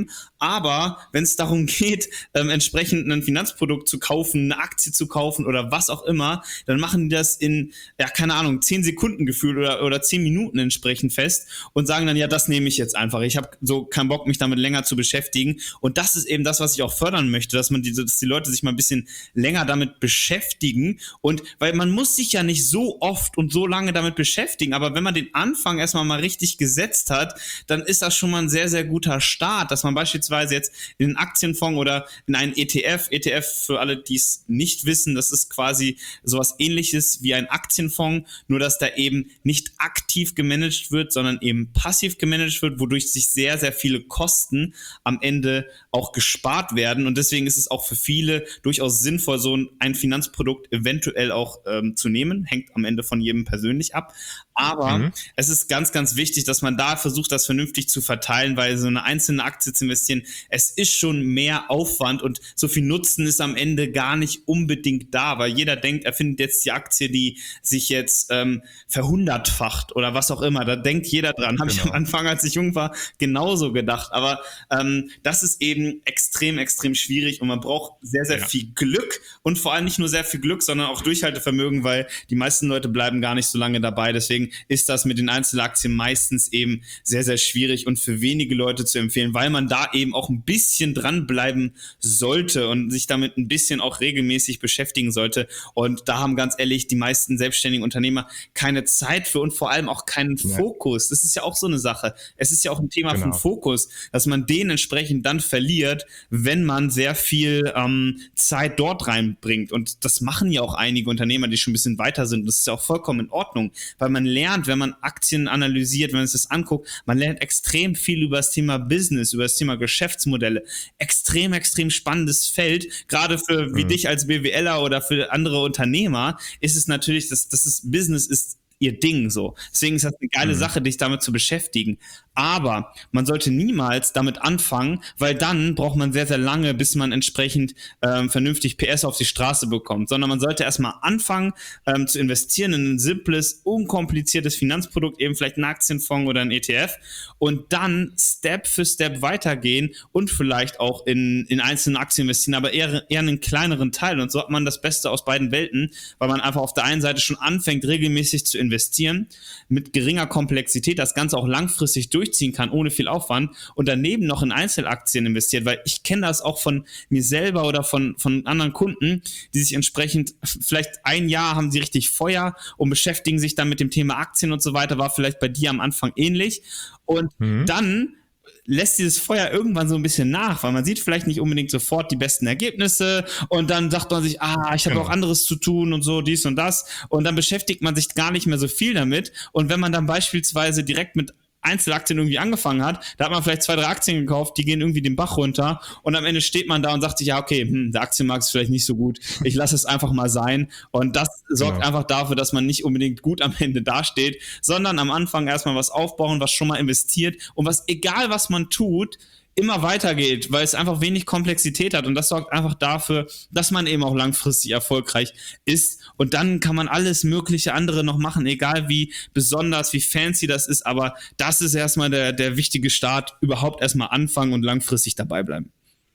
Aber wenn es darum geht, ähm, entsprechend ein Finanzprodukt zu kaufen, eine Aktie zu kaufen oder was auch immer, dann machen die das in, ja, keine Ahnung, zehn Sekunden gefühlt oder, oder zehn Minuten entsprechend fest und sagen dann, ja, das nehme ich jetzt einfach. Ich habe so keinen Bock, mich damit länger zu beschäftigen. Und das ist eben das, was ich auch fördern möchte, dass man diese, dass die Leute sich mal ein bisschen länger damit beschäftigen. Und weil man muss sich ja nicht so oft und so lange damit beschäftigen, aber wenn man den Anfang erstmal mal richtig gesetzt hat, dann ist das schon mal ein sehr, sehr guter Start, dass man beispielsweise jetzt in einen Aktienfonds oder in einen E T F, E T F für alle, die es nicht wissen, das ist quasi sowas Ähnliches wie ein Aktienfonds, nur dass da eben nicht aktiv gemanagt wird, sondern eben passiv gemanagt wird, wodurch sich sehr, sehr viele Kosten am Ende auch gespart werden. Und deswegen ist es auch für viele durchaus sinnvoll, so ein Finanzprodukt eventuell auch ähm, zu nehmen. Hängt am Ende von jedem persönlich ab. Aber mhm. es ist ganz, ganz wichtig, dass man da versucht, das vernünftig zu verteilen, weil so eine einzelne Aktie zu investieren, es ist schon mehr Aufwand und so viel Nutzen ist am Ende gar nicht unbedingt da, weil jeder denkt, er findet jetzt die Aktie, die sich jetzt ähm, verhundertfacht oder was auch immer. Da denkt jeder dran. Habe genau. ich am Anfang, als ich jung war, genauso gedacht. Aber ähm, das ist eben extrem, extrem schwierig und man braucht sehr, sehr ja. viel Glück und vor allem nicht nur sehr viel Glück, sondern auch Durchhaltevermögen, weil die meisten Leute bleiben gar nicht so lange dabei. Deswegen ist das mit den Einzelaktien meistens eben sehr, sehr schwierig und für wenige Leute zu empfehlen, weil man da eben auch ein bisschen dranbleiben sollte und sich damit ein bisschen auch regelmäßig beschäftigen sollte. Und da haben ganz ehrlich die meisten selbstständigen Unternehmer keine Zeit für und vor allem auch keinen ja. Fokus. Das ist ja auch so eine Sache. Es ist ja auch ein Thema genau. vom Fokus, dass man den entsprechend dann verliert, wenn man sehr viel ähm, Zeit dort reinbringt. Und das machen ja auch einige Unternehmer, die schon ein bisschen weiter sind. Das ist ja auch vollkommen in Ordnung, weil man lernt, wenn man Aktien analysiert, wenn man sich das anguckt, man lernt extrem viel über das Thema Business, über das Thema Geschäftsmodelle. Extrem, extrem spannendes Feld. Gerade für wie mhm. dich als B W Ler oder für andere Unternehmer ist es natürlich, dass das ist Business ist ihr Ding so. Deswegen ist das eine geile mhm. Sache, dich damit zu beschäftigen. Aber man sollte niemals damit anfangen, weil dann braucht man sehr, sehr lange, bis man entsprechend ähm, vernünftig P S auf die Straße bekommt. Sondern man sollte erstmal anfangen ähm, zu investieren in ein simples, unkompliziertes Finanzprodukt, eben vielleicht einen Aktienfonds oder ein E T F und dann Step für Step weitergehen und vielleicht auch in, in einzelne Aktien investieren, aber eher, eher einen kleineren Teil. Und so hat man das Beste aus beiden Welten, weil man einfach auf der einen Seite schon anfängt, regelmäßig zu investieren, mit geringer Komplexität, das Ganze auch langfristig durch durchziehen kann, ohne viel Aufwand und daneben noch in Einzelaktien investiert, weil ich kenne das auch von mir selber oder von, von anderen Kunden, die sich entsprechend, vielleicht ein Jahr haben sie richtig Feuer und beschäftigen sich dann mit dem Thema Aktien und so weiter, war vielleicht bei dir am Anfang ähnlich und mhm. dann lässt dieses Feuer irgendwann so ein bisschen nach, weil man sieht vielleicht nicht unbedingt sofort die besten Ergebnisse und dann sagt man sich, ah, ich habe genau. auch anderes zu tun und so, dies und das und dann beschäftigt man sich gar nicht mehr so viel damit und wenn man dann beispielsweise direkt mit Einzelaktien irgendwie angefangen hat, da hat man vielleicht zwei, drei Aktien gekauft, die gehen irgendwie den Bach runter und am Ende steht man da und sagt sich, ja okay, hm, der Aktienmarkt ist vielleicht nicht so gut, ich lasse es einfach mal sein und das sorgt genau. einfach dafür, dass man nicht unbedingt gut am Ende dasteht, sondern am Anfang erstmal was aufbauen, was schon mal investiert und was, egal was man tut, immer weitergeht, weil es einfach wenig Komplexität hat und das sorgt einfach dafür, dass man eben auch langfristig erfolgreich ist und dann kann man alles mögliche andere noch machen, egal wie besonders, wie fancy das ist, aber das ist erstmal der, der wichtige Start, überhaupt erstmal anfangen und langfristig dabei bleiben.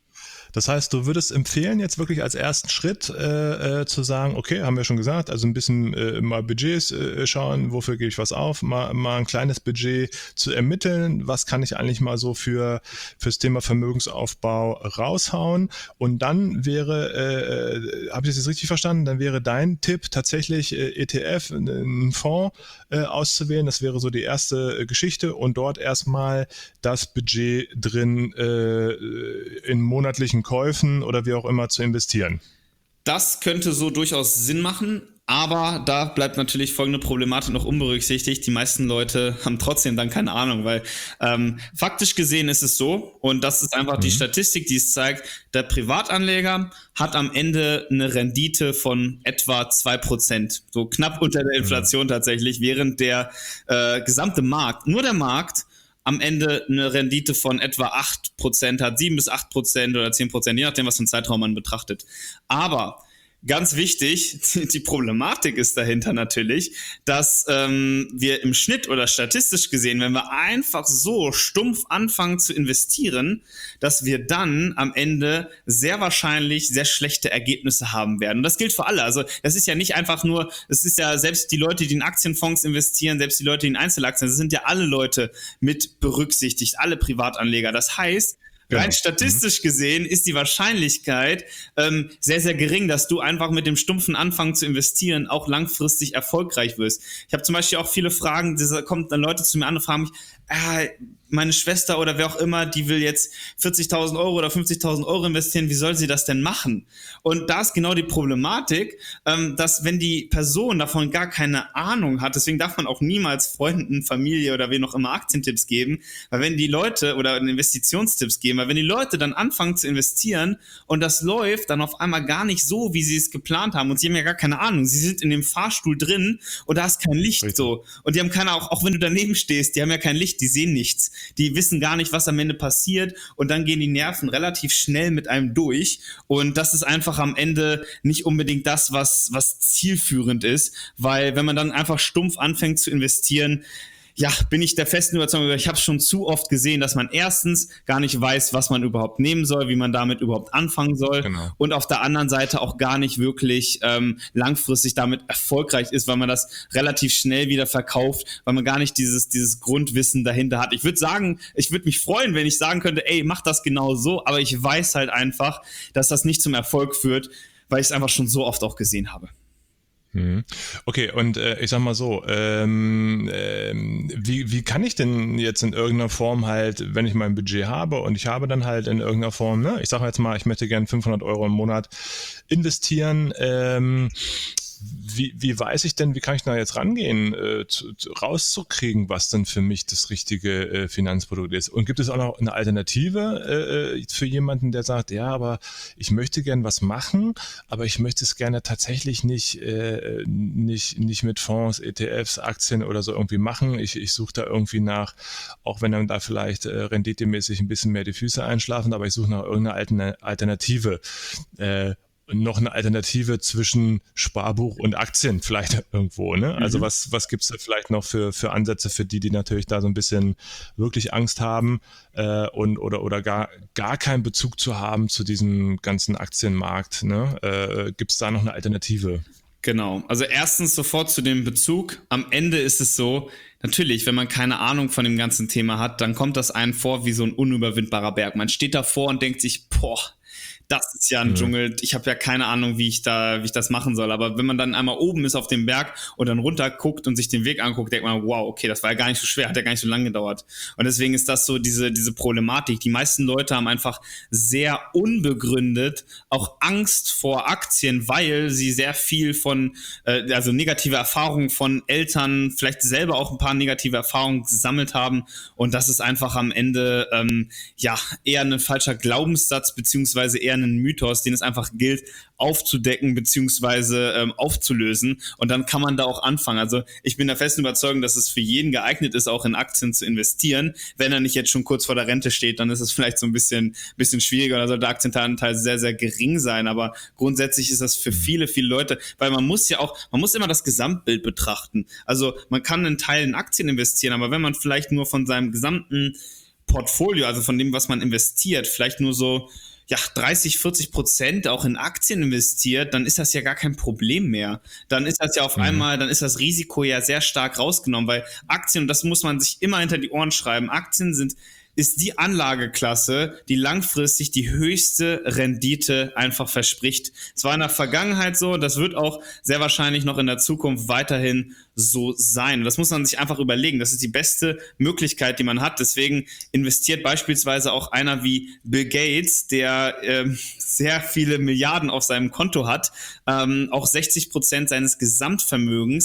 Das heißt, du würdest empfehlen, jetzt wirklich als ersten Schritt äh, äh, zu sagen, okay, haben wir schon gesagt, also ein bisschen äh, mal Budgets äh, schauen, wofür gebe ich was auf, mal, mal ein kleines Budget zu ermitteln, was kann ich eigentlich mal so für fürs Thema Vermögensaufbau raushauen und dann wäre, äh, habe ich das jetzt richtig verstanden, dann wäre dein Tipp tatsächlich äh, E T F, einen Fonds äh, auszuwählen, das wäre so die erste äh, Geschichte und dort erstmal das Budget drin äh, in monatlichen Käufen oder wie auch immer zu investieren. Das könnte so durchaus Sinn machen, aber da bleibt natürlich folgende Problematik noch unberücksichtigt. Die meisten Leute haben trotzdem dann keine Ahnung, weil ähm, faktisch gesehen ist es so, und das ist einfach mhm. die Statistik, die es zeigt, der Privatanleger hat am Ende eine Rendite von etwa zwei Prozent, so knapp unter der Inflation mhm. tatsächlich, während der äh, gesamte Markt, nur der Markt, am Ende eine Rendite von etwa acht Prozent hat, sieben bis acht Prozent oder zehn Prozent, je nachdem, was für einen Zeitraum man betrachtet. Aber Ganz wichtig, die Problematik ist dahinter natürlich, dass ähm, wir im Schnitt oder statistisch gesehen, wenn wir einfach so stumpf anfangen zu investieren, dass wir dann am Ende sehr wahrscheinlich sehr schlechte Ergebnisse haben werden. Und das gilt für alle. Also das ist ja nicht einfach nur, es ist ja selbst die Leute, die in Aktienfonds investieren, selbst die Leute, die in Einzelaktien, das sind ja alle Leute mit berücksichtigt, alle Privatanleger. Das heißt, Genau. rein statistisch gesehen ist die Wahrscheinlichkeit ähm, sehr, sehr gering, dass du einfach mit dem stumpfen Anfang zu investieren auch langfristig erfolgreich wirst. Ich habe zum Beispiel auch viele Fragen, da kommen dann Leute zu mir an und fragen mich, äh, meine Schwester oder wer auch immer, die will jetzt vierzigtausend Euro oder fünfzigtausend Euro investieren, wie soll sie das denn machen? Und da ist genau die Problematik, ähm, dass wenn die Person davon gar keine Ahnung hat, deswegen darf man auch niemals Freunden, Familie oder wen auch immer Aktientipps geben, weil wenn die Leute oder Investitionstipps geben, weil wenn die Leute dann anfangen zu investieren und das läuft dann auf einmal gar nicht so, wie sie es geplant haben und sie haben ja gar keine Ahnung, sie sind in dem Fahrstuhl drin und da ist kein Licht. Richtig. So und die haben keine, auch, auch wenn du daneben stehst, die haben ja kein Licht, die sehen nichts. Die wissen gar nicht, was am Ende passiert und dann gehen die Nerven relativ schnell mit einem durch und das ist einfach am Ende nicht unbedingt das, was, was zielführend ist, weil wenn man dann einfach stumpf anfängt zu investieren, ja, bin ich der festen Überzeugung, ich habe es schon zu oft gesehen, dass man erstens gar nicht weiß, was man überhaupt nehmen soll, wie man damit überhaupt anfangen soll genau. Und auf der anderen Seite auch gar nicht wirklich ähm, langfristig damit erfolgreich ist, weil man das relativ schnell wieder verkauft, weil man gar nicht dieses, dieses Grundwissen dahinter hat. Ich würde sagen, ich würde mich freuen, wenn ich sagen könnte, ey, mach das genau so, aber ich weiß halt einfach, dass das nicht zum Erfolg führt, weil ich es einfach schon so oft auch gesehen habe. Okay, und äh, ich sag mal so, ähm, ähm, wie, wie kann ich denn jetzt in irgendeiner Form halt, wenn ich mein Budget habe und ich habe dann halt in irgendeiner Form, ne, ich sage jetzt mal, ich möchte gerne fünfhundert Euro im Monat investieren, ähm, Wie, wie weiß ich denn, wie kann ich da jetzt rangehen, äh, zu, zu, rauszukriegen, was denn für mich das richtige äh, Finanzprodukt ist? Und gibt es auch noch eine Alternative äh, für jemanden, der sagt, ja, aber ich möchte gern was machen, aber ich möchte es gerne tatsächlich nicht, äh, nicht, nicht mit Fonds, E T Fs, Aktien oder so irgendwie machen. Ich, ich suche da irgendwie nach, auch wenn dann da vielleicht äh, renditemäßig ein bisschen mehr die Füße einschlafen, aber ich suche nach irgendeiner Alternative. Äh, noch eine Alternative zwischen Sparbuch und Aktien vielleicht irgendwo, ne? Also mhm. was, was gibt's da vielleicht noch für, für Ansätze für die, die natürlich da so ein bisschen wirklich Angst haben äh, und oder, oder gar, gar keinen Bezug zu haben zu diesem ganzen Aktienmarkt, ne? Äh, gibt's da noch eine Alternative? Genau, also erstens sofort zu dem Bezug. Am Ende ist es so, natürlich, wenn man keine Ahnung von dem ganzen Thema hat, dann kommt das einem vor wie so ein unüberwindbarer Berg. Man steht davor und denkt sich, boah, das ist ja ein mhm. Dschungel. Ich habe ja keine Ahnung, wie ich da, wie ich das machen soll. Aber wenn man dann einmal oben ist auf dem Berg und dann runter guckt und sich den Weg anguckt, denkt man, wow, okay, das war ja gar nicht so schwer, hat ja gar nicht so lange gedauert. Und deswegen ist das so diese, diese Problematik. Die meisten Leute haben einfach sehr unbegründet auch Angst vor Aktien, weil sie sehr viel von, äh, also negative Erfahrungen von Eltern, vielleicht selber auch ein paar negative Erfahrungen gesammelt haben. Und das ist einfach am Ende, ähm, ja, eher ein falscher Glaubenssatz, beziehungsweise eher einen Mythos, den es einfach gilt aufzudecken beziehungsweise ähm, aufzulösen und dann kann man da auch anfangen. Also ich bin der festen Überzeugung, dass es für jeden geeignet ist, auch in Aktien zu investieren. Wenn er nicht jetzt schon kurz vor der Rente steht, dann ist es vielleicht so ein bisschen, bisschen schwieriger, da sollte der Aktienanteil sehr, sehr gering sein, aber grundsätzlich ist das für viele, viele Leute, weil man muss ja auch, man muss immer das Gesamtbild betrachten. Also man kann einen Teil in Aktien investieren, aber wenn man vielleicht nur von seinem gesamten Portfolio, also von dem, was man investiert, vielleicht nur so ja, dreißig, vierzig Prozent auch in Aktien investiert, dann ist das ja gar kein Problem mehr. Dann ist das ja auf mhm. einmal, dann ist das Risiko ja sehr stark rausgenommen, weil Aktien, und das muss man sich immer hinter die Ohren schreiben, Aktien sind ist die Anlageklasse, die langfristig die höchste Rendite einfach verspricht. Es war in der Vergangenheit so, das wird auch sehr wahrscheinlich noch in der Zukunft weiterhin so sein. Das muss man sich einfach überlegen. Das ist die beste Möglichkeit, die man hat. Deswegen investiert beispielsweise auch einer wie Bill Gates, der ähm, sehr viele Milliarden auf seinem Konto hat, ähm, auch sechzig Prozent seines Gesamtvermögens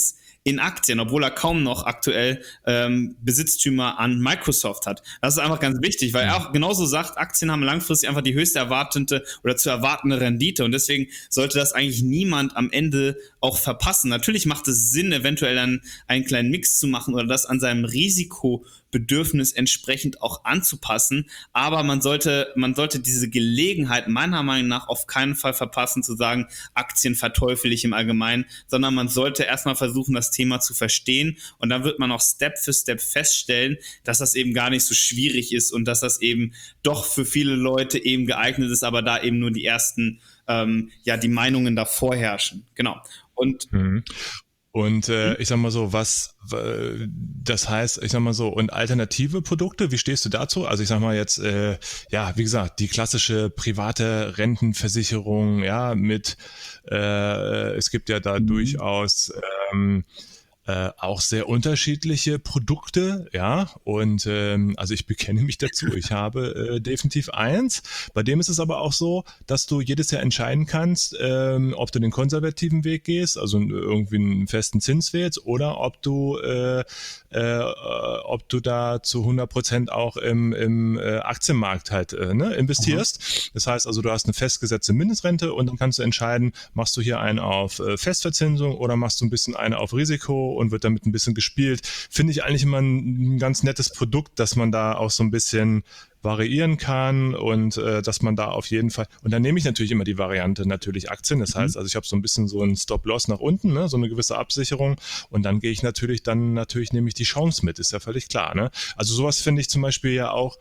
in Aktien, obwohl er kaum noch aktuell ähm, Besitztümer an Microsoft hat. Das ist einfach ganz wichtig, weil er auch genauso sagt, Aktien haben langfristig einfach die höchste erwartende oder zu erwartende Rendite und deswegen sollte das eigentlich niemand am Ende auch verpassen. Natürlich macht es Sinn, eventuell dann einen kleinen Mix zu machen oder das an seinem Risikobedürfnis entsprechend auch anzupassen, aber man sollte, man sollte diese Gelegenheit meiner Meinung nach auf keinen Fall verpassen, zu sagen, Aktien verteufel ich im Allgemeinen, sondern man sollte erstmal versuchen, das Thema zu verstehen und dann wird man auch Step für Step feststellen, dass das eben gar nicht so schwierig ist und dass das eben doch für viele Leute eben geeignet ist, aber da eben nur die ersten, ähm, ja, die Meinungen davor herrschen. Genau. Und mhm. Und äh, ich sag mal so, was, äh, das heißt, ich sag mal so, und alternative Produkte, wie stehst du dazu? Also ich sag mal jetzt, äh, ja, wie gesagt, die klassische private Rentenversicherung, ja, mit, äh, es gibt ja da mhm. durchaus ähm, äh, auch sehr unterschiedliche Produkte, ja, und ähm, also ich bekenne mich dazu, ich habe äh, definitiv eins, bei dem ist es aber auch so, dass du jedes Jahr entscheiden kannst, ähm, ob du den konservativen Weg gehst, also irgendwie einen festen Zins wählst, oder ob du äh, äh, ob du da zu hundert Prozent auch im, im äh, Aktienmarkt halt äh, ne, investierst. Aha. Das heißt also, du hast eine festgesetzte Mindestrente und dann kannst du entscheiden, machst du hier einen auf äh, Festverzinsung oder machst du ein bisschen eine auf Risiko und wird damit ein bisschen gespielt. Finde ich eigentlich immer ein, ein ganz nettes Produkt, dass man da auch so ein bisschen variieren kann und äh, dass man da auf jeden Fall, und dann nehme ich natürlich immer die Variante natürlich Aktien, das mhm. heißt, also ich habe so ein bisschen so einen Stop-Loss nach unten, ne, so eine gewisse Absicherung und dann gehe ich natürlich, dann natürlich nehme ich die Chance mit, ist ja völlig klar, ne? Also sowas finde ich zum Beispiel ja auch,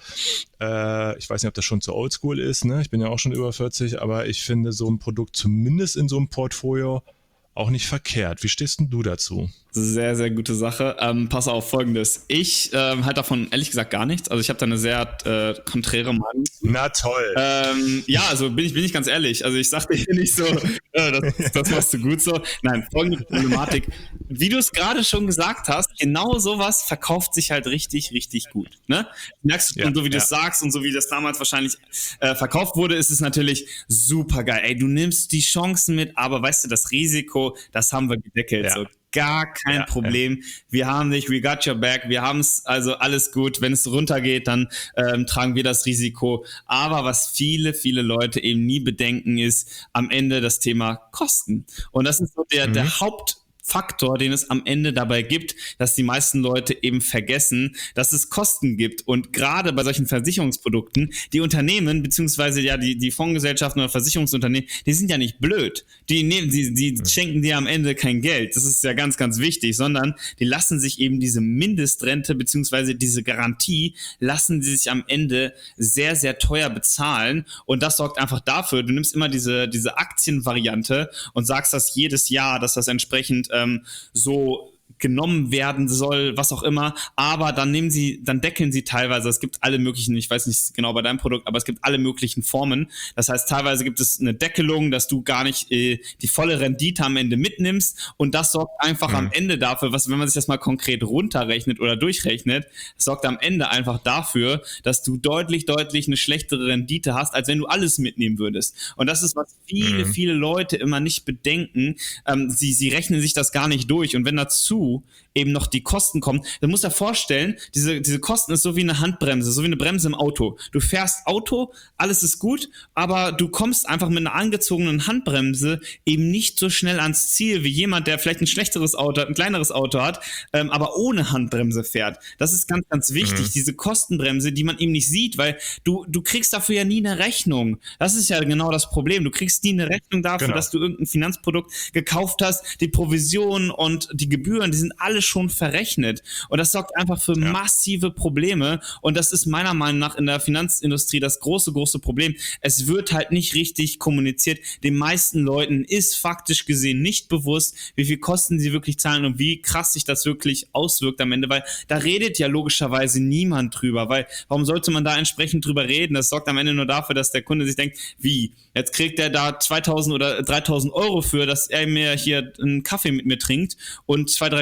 äh, ich weiß nicht, ob das schon zu oldschool ist, ne, ich bin ja auch schon über vierzig, aber ich finde so ein Produkt zumindest in so einem Portfolio auch nicht verkehrt. Wie stehst denn du dazu? Sehr, sehr gute Sache. Ähm, pass auf, Folgendes. Ich ähm, halte davon ehrlich gesagt gar nichts. Also ich habe da eine sehr äh, konträre Meinung. Na toll. Ähm, ja, also bin ich, bin ich ganz ehrlich. Also ich sagte hier nicht so, äh, das, das machst du gut so. Nein, folgende Problematik. Wie du es gerade schon gesagt hast, genau sowas verkauft sich halt richtig, richtig gut. Ne? Merkst du, ja, so wie ja. du es sagst und so wie das damals wahrscheinlich äh, verkauft wurde, ist es natürlich super geil. Ey, du nimmst die Chancen mit, aber weißt du, das Risiko, das haben wir gedeckelt. Ja. So. Gar kein ja, Problem. Ja. Wir haben dich, we got your back. Wir haben es, also alles gut. Wenn es runtergeht, dann ähm, tragen wir das Risiko. Aber was viele, viele Leute eben nie bedenken, ist am Ende das Thema Kosten. Und das ist so der, mhm. der Haupt Faktor, den es am Ende dabei gibt, dass die meisten Leute eben vergessen, dass es Kosten gibt. Und gerade bei solchen Versicherungsprodukten, die Unternehmen, beziehungsweise ja die, die Fondsgesellschaften oder Versicherungsunternehmen, die sind ja nicht blöd. Die nehmen, die, die mhm. schenken dir am Ende kein Geld. Das ist ja ganz, ganz wichtig, sondern die lassen sich eben diese Mindestrente, beziehungsweise diese Garantie, lassen sie sich am Ende sehr, sehr teuer bezahlen. Und das sorgt einfach dafür, du nimmst immer diese, diese Aktienvariante und sagst das jedes Jahr, dass das entsprechend ähm, so genommen werden soll, was auch immer, aber dann nehmen sie, dann deckeln sie teilweise, es gibt alle möglichen, ich weiß nicht genau bei deinem Produkt, aber es gibt alle möglichen Formen, das heißt, teilweise gibt es eine Deckelung, dass du gar nicht äh, die volle Rendite am Ende mitnimmst und das sorgt einfach mhm. am Ende dafür, was, wenn man sich das mal konkret runterrechnet oder durchrechnet, sorgt am Ende einfach dafür, dass du deutlich, deutlich eine schlechtere Rendite hast, als wenn du alles mitnehmen würdest. Und das ist, was viele, mhm. viele Leute immer nicht bedenken, ähm, sie, sie rechnen sich das gar nicht durch und wenn dazu eben noch die Kosten kommen, dann musst du dir vorstellen, diese, diese Kosten ist so wie eine Handbremse, so wie eine Bremse im Auto. Du fährst Auto, alles ist gut, aber du kommst einfach mit einer angezogenen Handbremse eben nicht so schnell ans Ziel, wie jemand, der vielleicht ein schlechteres Auto hat, ein kleineres Auto hat, ähm, aber ohne Handbremse fährt. Das ist ganz, ganz wichtig, mhm. diese Kostenbremse, die man eben nicht sieht, weil du, du kriegst dafür ja nie eine Rechnung. Das ist ja genau das Problem. Du kriegst nie eine Rechnung dafür, genau. dass du irgendein Finanzprodukt gekauft hast, die Provision und die Gebühren, die sind alle schon verrechnet und das sorgt einfach für ja. massive Probleme und das ist meiner Meinung nach in der Finanzindustrie das große, große Problem. Es wird halt nicht richtig kommuniziert. Den meisten Leuten ist faktisch gesehen nicht bewusst, wie viel Kosten sie wirklich zahlen und wie krass sich das wirklich auswirkt am Ende, weil da redet ja logischerweise niemand drüber, weil warum sollte man da entsprechend drüber reden? Das sorgt am Ende nur dafür, dass der Kunde sich denkt, wie, jetzt kriegt er da zweitausend oder dreitausend Euro für, dass er mir hier einen Kaffee mit mir trinkt und zwei, drei Gespräche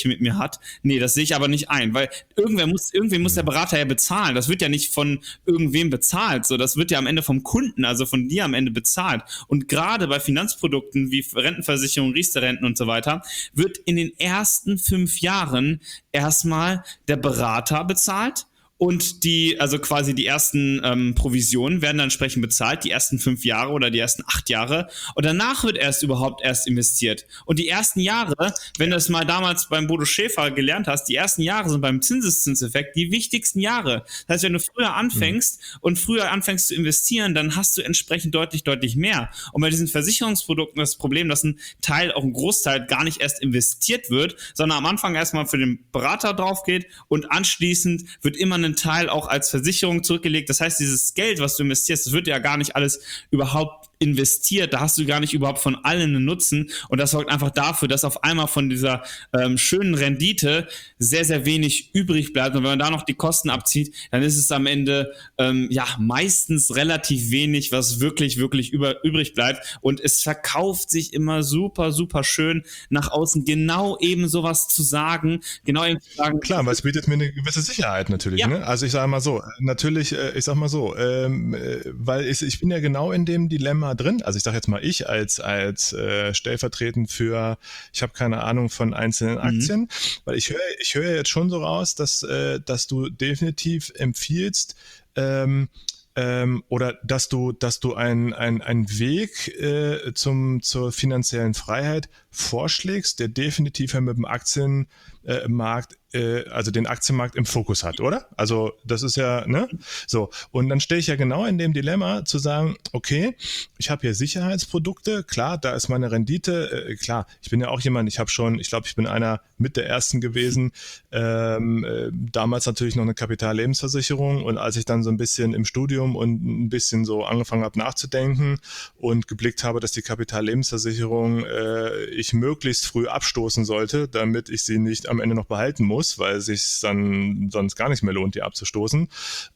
Gespräche mit mir hat. Nee, das sehe ich aber nicht ein, weil irgendwer muss, irgendwer muss der Berater ja bezahlen. Das wird ja nicht von irgendwem bezahlt, so, das wird ja am Ende vom Kunden, also von dir am Ende bezahlt. Und gerade bei Finanzprodukten wie Rentenversicherung, Riester-Renten und so weiter, wird in den ersten fünf Jahren erstmal der Berater bezahlt. Und die, also quasi die ersten ähm, Provisionen werden dann entsprechend bezahlt, die ersten fünf Jahre oder die ersten acht Jahre. Und danach wird erst überhaupt erst investiert. Und die ersten Jahre, wenn du das mal damals beim Bodo Schäfer gelernt hast, die ersten Jahre sind beim Zinseszinseffekt die wichtigsten Jahre. Das heißt, wenn du früher anfängst mhm. und früher anfängst zu investieren, dann hast du entsprechend deutlich, deutlich mehr. Und bei diesen Versicherungsprodukten das Problem, dass ein Teil, auch ein Großteil gar nicht erst investiert wird, sondern am Anfang erstmal für den Berater drauf geht und anschließend wird immer eine Teil auch als Versicherung zurückgelegt. Das heißt, dieses Geld, was du investierst, das wird ja gar nicht alles überhaupt investiert. Da hast du gar nicht überhaupt von allen einen Nutzen. Und das sorgt einfach dafür, dass auf einmal von dieser ähm, schönen Rendite sehr, sehr wenig übrig bleibt. Und wenn man da noch die Kosten abzieht, dann ist es am Ende ähm, ja meistens relativ wenig, was wirklich, wirklich über, übrig bleibt. Und es verkauft sich immer super, super schön nach außen, genau eben sowas zu sagen. Genau eben zu sagen. Klar, weil es bietet mir eine gewisse Sicherheit natürlich. Ja. Ne? Also ich sage mal so, natürlich, ich sag mal so, ähm, weil ich, ich bin ja genau in dem Dilemma drin. Also ich sage jetzt mal ich als als äh, stellvertretend für, ich habe keine Ahnung von einzelnen Aktien, mhm. weil ich höre ich höre jetzt schon so raus, dass äh, dass du definitiv empfiehlst, ähm, ähm, oder dass du dass du einen ein, ein Weg äh, zum zur finanziellen Freiheit vorschlägst, der definitiv ja mit dem Aktienmarkt also den Aktienmarkt im Fokus hat, oder? Also das ist ja, ne? So, und dann stehe ich ja genau in dem Dilemma zu sagen, okay, ich habe hier Sicherheitsprodukte, klar, da ist meine Rendite, äh, klar, ich bin ja auch jemand, ich habe schon, ich glaube, ich bin einer mit der ersten gewesen, ähm, äh, damals natürlich noch eine Kapitallebensversicherung und als ich dann so ein bisschen im Studium und ein bisschen so angefangen habe nachzudenken und geblickt habe, dass die Kapitallebensversicherung äh, ich möglichst früh abstoßen sollte, damit ich sie nicht am Ende noch behalten muss, weil es sich dann sonst gar nicht mehr lohnt, die abzustoßen.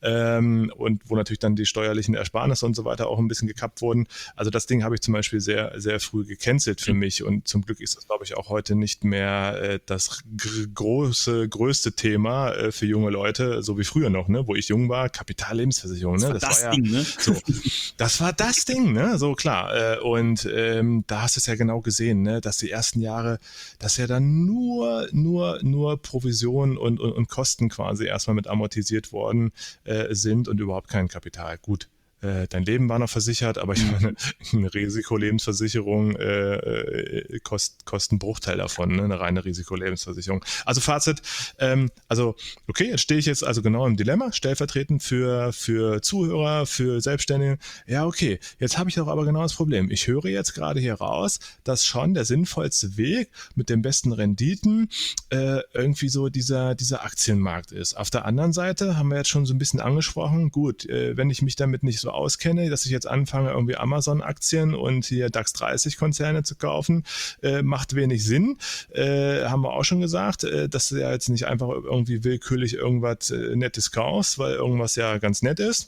Ähm, und wo natürlich dann die steuerlichen Ersparnisse und so weiter auch ein bisschen gekappt wurden. Also das Ding habe ich zum Beispiel sehr, sehr früh gecancelt für mich und zum Glück ist das, glaube ich, auch heute nicht mehr äh, das g- große, größte Thema äh, für junge Leute, so wie früher noch, ne, wo ich jung war, Kapitallebensversicherung. Ne? Das war das, das war Ding, ja, ne? So, das war das Ding, ne? So klar. Äh, und ähm, da hast du es ja genau gesehen, ne? Dass die ersten Jahre, dass ja dann nur, nur, nur Provision und, und, und Kosten quasi erstmal mit amortisiert worden äh, sind und überhaupt kein Kapital. Gut, äh, dein Leben war noch versichert, aber ich meine, eine Risikolebensversicherung äh, äh, kost, kostet einen Bruchteil davon, ne? Eine reine Risikolebensversicherung. Also Fazit, ähm, also okay, jetzt stehe ich jetzt also genau im Dilemma, stellvertretend für, für Zuhörer, für Selbstständige. Ja, okay, jetzt habe ich doch aber genau das Problem. Ich höre jetzt gerade hier raus, dass schon der sinnvollste Weg mit den besten Renditen äh, irgendwie so dieser, dieser Aktienmarkt ist. Auf der anderen Seite haben wir jetzt schon so ein bisschen angesprochen, gut, äh, wenn ich mich damit nicht so auskenne, dass ich jetzt anfange, irgendwie Amazon-Aktien und hier DAX dreißig Konzerne zu kaufen, äh, macht wenig Sinn. Äh, haben wir auch schon gesagt, äh, dass du ja jetzt nicht einfach irgendwie willkürlich irgendwas äh, Nettes kaufst, weil irgendwas ja ganz nett ist.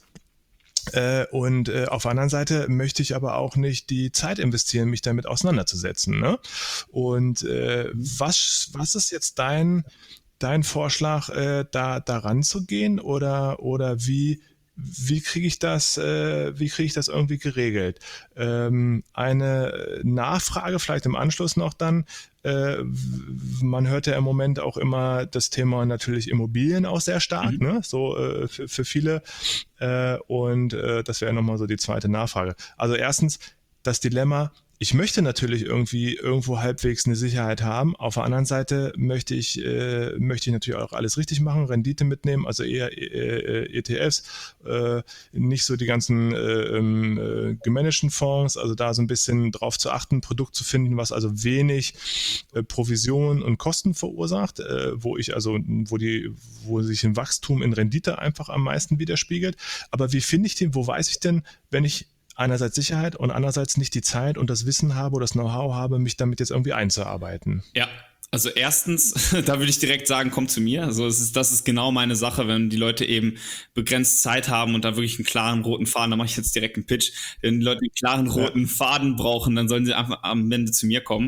Äh, und äh, auf der anderen Seite möchte ich aber auch nicht die Zeit investieren, mich damit auseinanderzusetzen. Ne? Und äh, was, was ist jetzt dein, dein Vorschlag, äh, da, da ranzugehen oder, oder wie Wie kriege ich das, äh, wie kriege ich das irgendwie geregelt? Ähm, eine Nachfrage vielleicht im Anschluss noch dann. Äh, man hört ja im Moment auch immer das Thema natürlich Immobilien auch sehr stark, mhm. ne? So äh, für, für viele. Äh, und äh, das wäre nochmal so die zweite Nachfrage. Also erstens das Dilemma. Ich möchte natürlich irgendwie irgendwo halbwegs eine Sicherheit haben. Auf der anderen Seite möchte ich, äh, möchte ich natürlich auch alles richtig machen, Rendite mitnehmen, also eher äh, E T Fs, äh, nicht so die ganzen äh, äh, gemanagten Fonds, also da so ein bisschen drauf zu achten, ein Produkt zu finden, was also wenig äh, Provision und Kosten verursacht, äh, wo ich also, wo die, wo sich ein Wachstum in Rendite einfach am meisten widerspiegelt. Aber wie finde ich den, wo weiß ich denn, wenn ich einerseits Sicherheit und andererseits nicht die Zeit und das Wissen habe oder das Know-how habe, mich damit jetzt irgendwie einzuarbeiten? Ja, also erstens, da würde ich direkt sagen, komm zu mir. Also es ist, das ist genau meine Sache, wenn die Leute eben begrenzt Zeit haben und da wirklich einen klaren roten Faden, da mache ich jetzt direkt einen Pitch, wenn die Leute einen klaren roten Faden brauchen, dann sollen sie einfach am Ende zu mir kommen.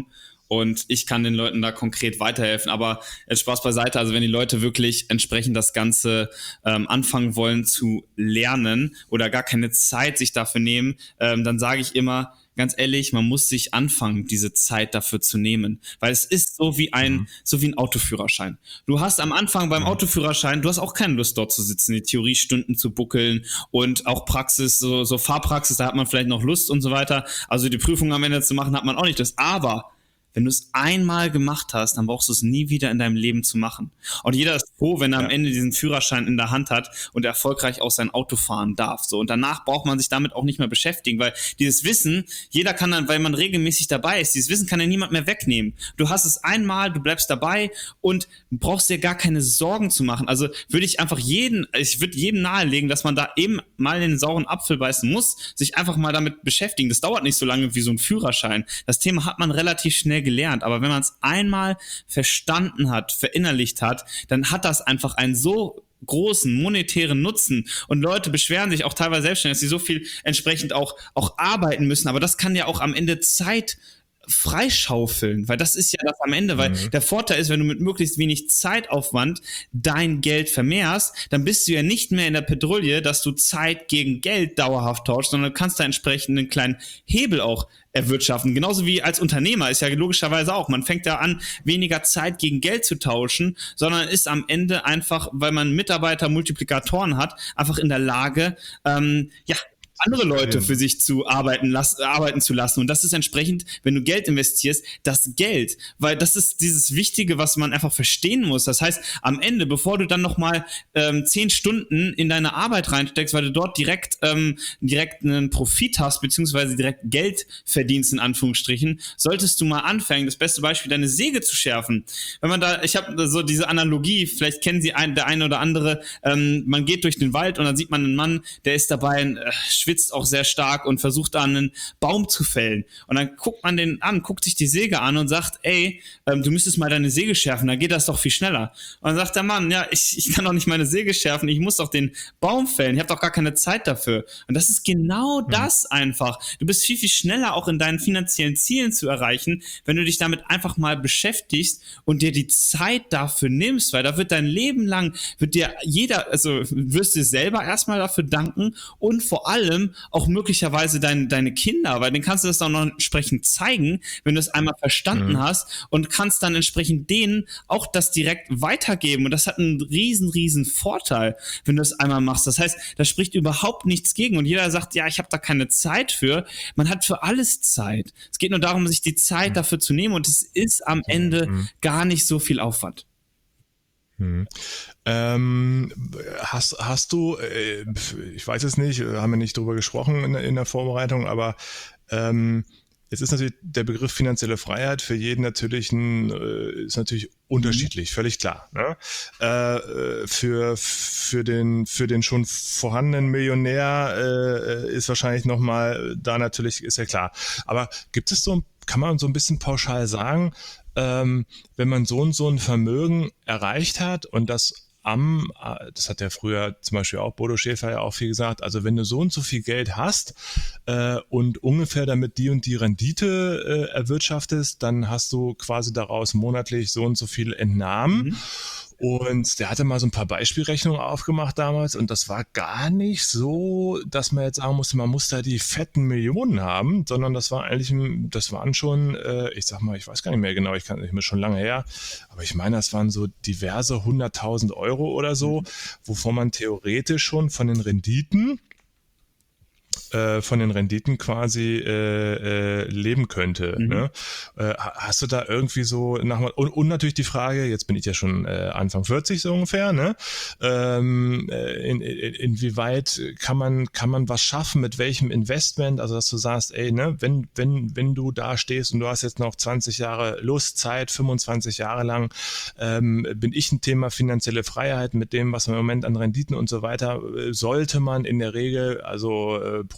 und ich kann den Leuten da konkret weiterhelfen. Aber jetzt Spaß beiseite, also wenn die Leute wirklich entsprechend das Ganze ähm, anfangen wollen zu lernen oder gar keine Zeit sich dafür nehmen, ähm, dann sage ich immer, ganz ehrlich, man muss sich anfangen, diese Zeit dafür zu nehmen. Weil es ist so wie ein, mhm. so wie ein Autoführerschein. Du hast am Anfang beim mhm. Autoführerschein, du hast auch keine Lust dort zu sitzen, die Theoriestunden zu buckeln und auch Praxis, so, so Fahrpraxis, da hat man vielleicht noch Lust und so weiter. Also die Prüfung am Ende zu machen, hat man auch nicht Lust. Aber wenn du es einmal gemacht hast, dann brauchst du es nie wieder in deinem Leben zu machen. Und jeder ist froh, wenn er ja. am Ende diesen Führerschein in der Hand hat und erfolgreich auch sein Auto fahren darf. So, und danach braucht man sich damit auch nicht mehr beschäftigen, weil dieses Wissen, jeder kann dann, weil man regelmäßig dabei ist, dieses Wissen kann ja niemand mehr wegnehmen. Du hast es einmal, du bleibst dabei und brauchst dir gar keine Sorgen zu machen. Also würde ich einfach jeden, ich würde jedem nahelegen, dass man da eben mal in den sauren Apfel beißen muss, sich einfach mal damit beschäftigen. Das dauert nicht so lange wie so ein Führerschein. Das Thema hat man relativ schnell gelernt, aber wenn man es einmal verstanden hat, verinnerlicht hat, dann hat das einfach einen so großen monetären Nutzen und Leute beschweren sich auch teilweise selbstständig, dass sie so viel entsprechend auch, auch arbeiten müssen, aber das kann ja auch am Ende Zeit freischaufeln, weil das ist ja das am Ende, weil mhm. der Vorteil ist, wenn du mit möglichst wenig Zeitaufwand dein Geld vermehrst, dann bist du ja nicht mehr in der Pedrouille, dass du Zeit gegen Geld dauerhaft tauschst, sondern du kannst da entsprechend einen kleinen Hebel auch erwirtschaften. Genauso wie als Unternehmer ist ja logischerweise auch. Man fängt ja an, weniger Zeit gegen Geld zu tauschen, sondern ist am Ende einfach, weil man Mitarbeiter, Multiplikatoren hat, einfach in der Lage, ähm, ja, andere Leute für sich zu arbeiten, las- arbeiten zu lassen. Und das ist entsprechend, wenn du Geld investierst, das Geld. Weil das ist dieses Wichtige, was man einfach verstehen muss. Das heißt, am Ende, bevor du dann nochmal ähm, zehn Stunden in deine Arbeit reinsteckst, weil du dort direkt, ähm, direkt einen Profit hast, beziehungsweise direkt Geld verdienst, in Anführungsstrichen, solltest du mal anfangen, das beste Beispiel, deine Säge zu schärfen. Wenn man da, ich habe so diese Analogie, vielleicht kennen sie ein, der eine oder andere, ähm, man geht durch den Wald und dann sieht man einen Mann, der ist dabei, äh, schwitzt auch sehr stark und versucht da einen Baum zu fällen. Und dann guckt man den an, guckt sich die Säge an und sagt, ey, ähm, du müsstest mal deine Säge schärfen, dann geht das doch viel schneller. Und dann sagt der Mann, ja, ich, ich kann doch nicht meine Säge schärfen, ich muss doch den Baum fällen, ich habe doch gar keine Zeit dafür. Und das ist genau mhm. das einfach. Du bist viel, viel schneller auch in deinen finanziellen Zielen zu erreichen, wenn du dich damit einfach mal beschäftigst und dir die Zeit dafür nimmst, weil da wird dein Leben lang, wird dir jeder, also wirst du dir selber erstmal dafür danken und vor allem auch möglicherweise dein, deine Kinder, weil dann kannst du das auch noch entsprechend zeigen, wenn du es einmal verstanden mhm. hast und kannst dann entsprechend denen auch das direkt weitergeben und das hat einen riesen, riesen Vorteil, wenn du es einmal machst. Das heißt, da spricht überhaupt nichts gegen und jeder sagt, ja, ich habe da keine Zeit für. Man hat für alles Zeit. Es geht nur darum, sich die Zeit mhm. dafür zu nehmen und es ist am Ende mhm. gar nicht so viel Aufwand. Hm. Ähm, hast, hast du, äh, ich weiß es nicht, haben wir nicht drüber gesprochen in, in der Vorbereitung, aber ähm, es ist natürlich der Begriff finanzielle Freiheit für jeden natürlich ein, äh, ist natürlich unterschiedlich, völlig klar. Ne? Äh, für, für, den, für den schon vorhandenen Millionär äh, ist wahrscheinlich nochmal, da natürlich, ist ja klar. Aber gibt es so, kann man so ein bisschen pauschal sagen, Ähm, wenn man so und so ein Vermögen erreicht hat und das am, das hat ja früher zum Beispiel auch Bodo Schäfer ja auch viel gesagt, also wenn du so und so viel Geld hast äh, und ungefähr damit die und die Rendite äh, erwirtschaftest, dann hast du quasi daraus monatlich so und so viel Entnahmen. Mhm. Und der hatte mal so ein paar Beispielrechnungen aufgemacht damals und das war gar nicht so, dass man jetzt sagen musste, man muss da die fetten Millionen haben, sondern das war eigentlich, das waren schon, äh, ich sag mal, ich weiß gar nicht mehr genau, ich kann, ich bin schon lange her, aber ich meine, das waren so diverse hunderttausend Euro oder so, wovon man theoretisch schon von den Renditen äh, von den Renditen quasi äh, äh, leben könnte. Mhm. Ne? Äh, hast du da irgendwie so nach und, und natürlich die Frage, jetzt bin ich ja schon äh, Anfang vierzig so ungefähr, ne? Ähm, in, in, inwieweit kann man kann man was schaffen, mit welchem Investment, also dass du sagst, ey, ne, wenn wenn wenn du da stehst und du hast jetzt noch zwanzig Jahre Lust, Zeit, fünfundzwanzig Jahre lang, ähm, bin ich ein Thema finanzielle Freiheit mit dem, was man im Moment an Renditen und so weiter, äh, sollte man in der Regel, also äh, pro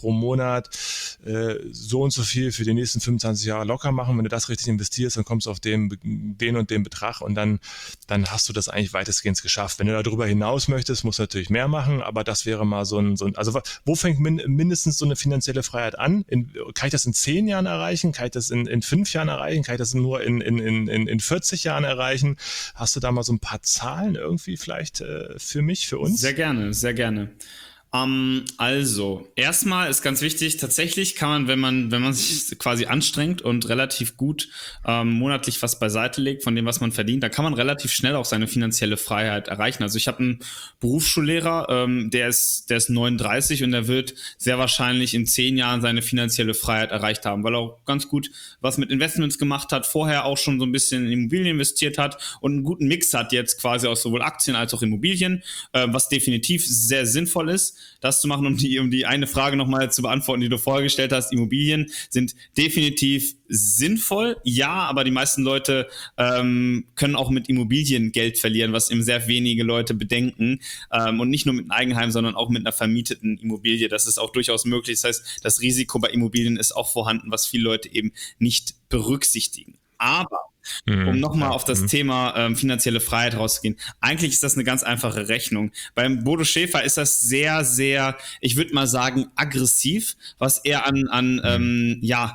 pro Monat äh, so und so viel für die nächsten fünfundzwanzig Jahre locker machen. Wenn du das richtig investierst, dann kommst du auf den, den und den Betrag und dann, dann hast du das eigentlich weitestgehend geschafft. Wenn du darüber hinaus möchtest, musst du natürlich mehr machen, aber das wäre mal so ein, so ein also wo fängt min, mindestens so eine finanzielle Freiheit an? In, kann ich das in zehn Jahren erreichen? Kann ich das in, in fünf Jahren erreichen? Kann ich das nur in, in, in, in vierzig Jahren erreichen? Hast du da mal so ein paar Zahlen irgendwie vielleicht äh, für mich, für uns? Sehr gerne, sehr gerne. Um, also, erstmal ist ganz wichtig, tatsächlich kann man, wenn man, wenn man sich quasi anstrengt und relativ gut ähm, monatlich was beiseite legt von dem, was man verdient, dann kann man relativ schnell auch seine finanzielle Freiheit erreichen. Also ich habe einen Berufsschullehrer, ähm, der ist, der ist neununddreißig und der wird sehr wahrscheinlich in zehn Jahren seine finanzielle Freiheit erreicht haben, weil er auch ganz gut was mit Investments gemacht hat, vorher auch schon so ein bisschen in Immobilien investiert hat und einen guten Mix hat jetzt quasi aus sowohl Aktien als auch Immobilien, äh, was definitiv sehr sinnvoll ist, das zu machen, um die, um die eine Frage nochmal zu beantworten, die du vorher gestellt hast. Immobilien sind definitiv sinnvoll, ja, aber die meisten Leute ähm, können auch mit Immobilien Geld verlieren, was eben sehr wenige Leute bedenken, ähm, und nicht nur mit einem Eigenheim, sondern auch mit einer vermieteten Immobilie. Das ist auch durchaus möglich. Das heißt, das Risiko bei Immobilien ist auch vorhanden, was viele Leute eben nicht berücksichtigen. Aber um nochmal auf das Thema ähm, finanzielle Freiheit rauszugehen. Eigentlich ist das eine ganz einfache Rechnung. Beim Bodo Schäfer ist das sehr, sehr, ich würde mal sagen, aggressiv, was er an, an ähm, ja,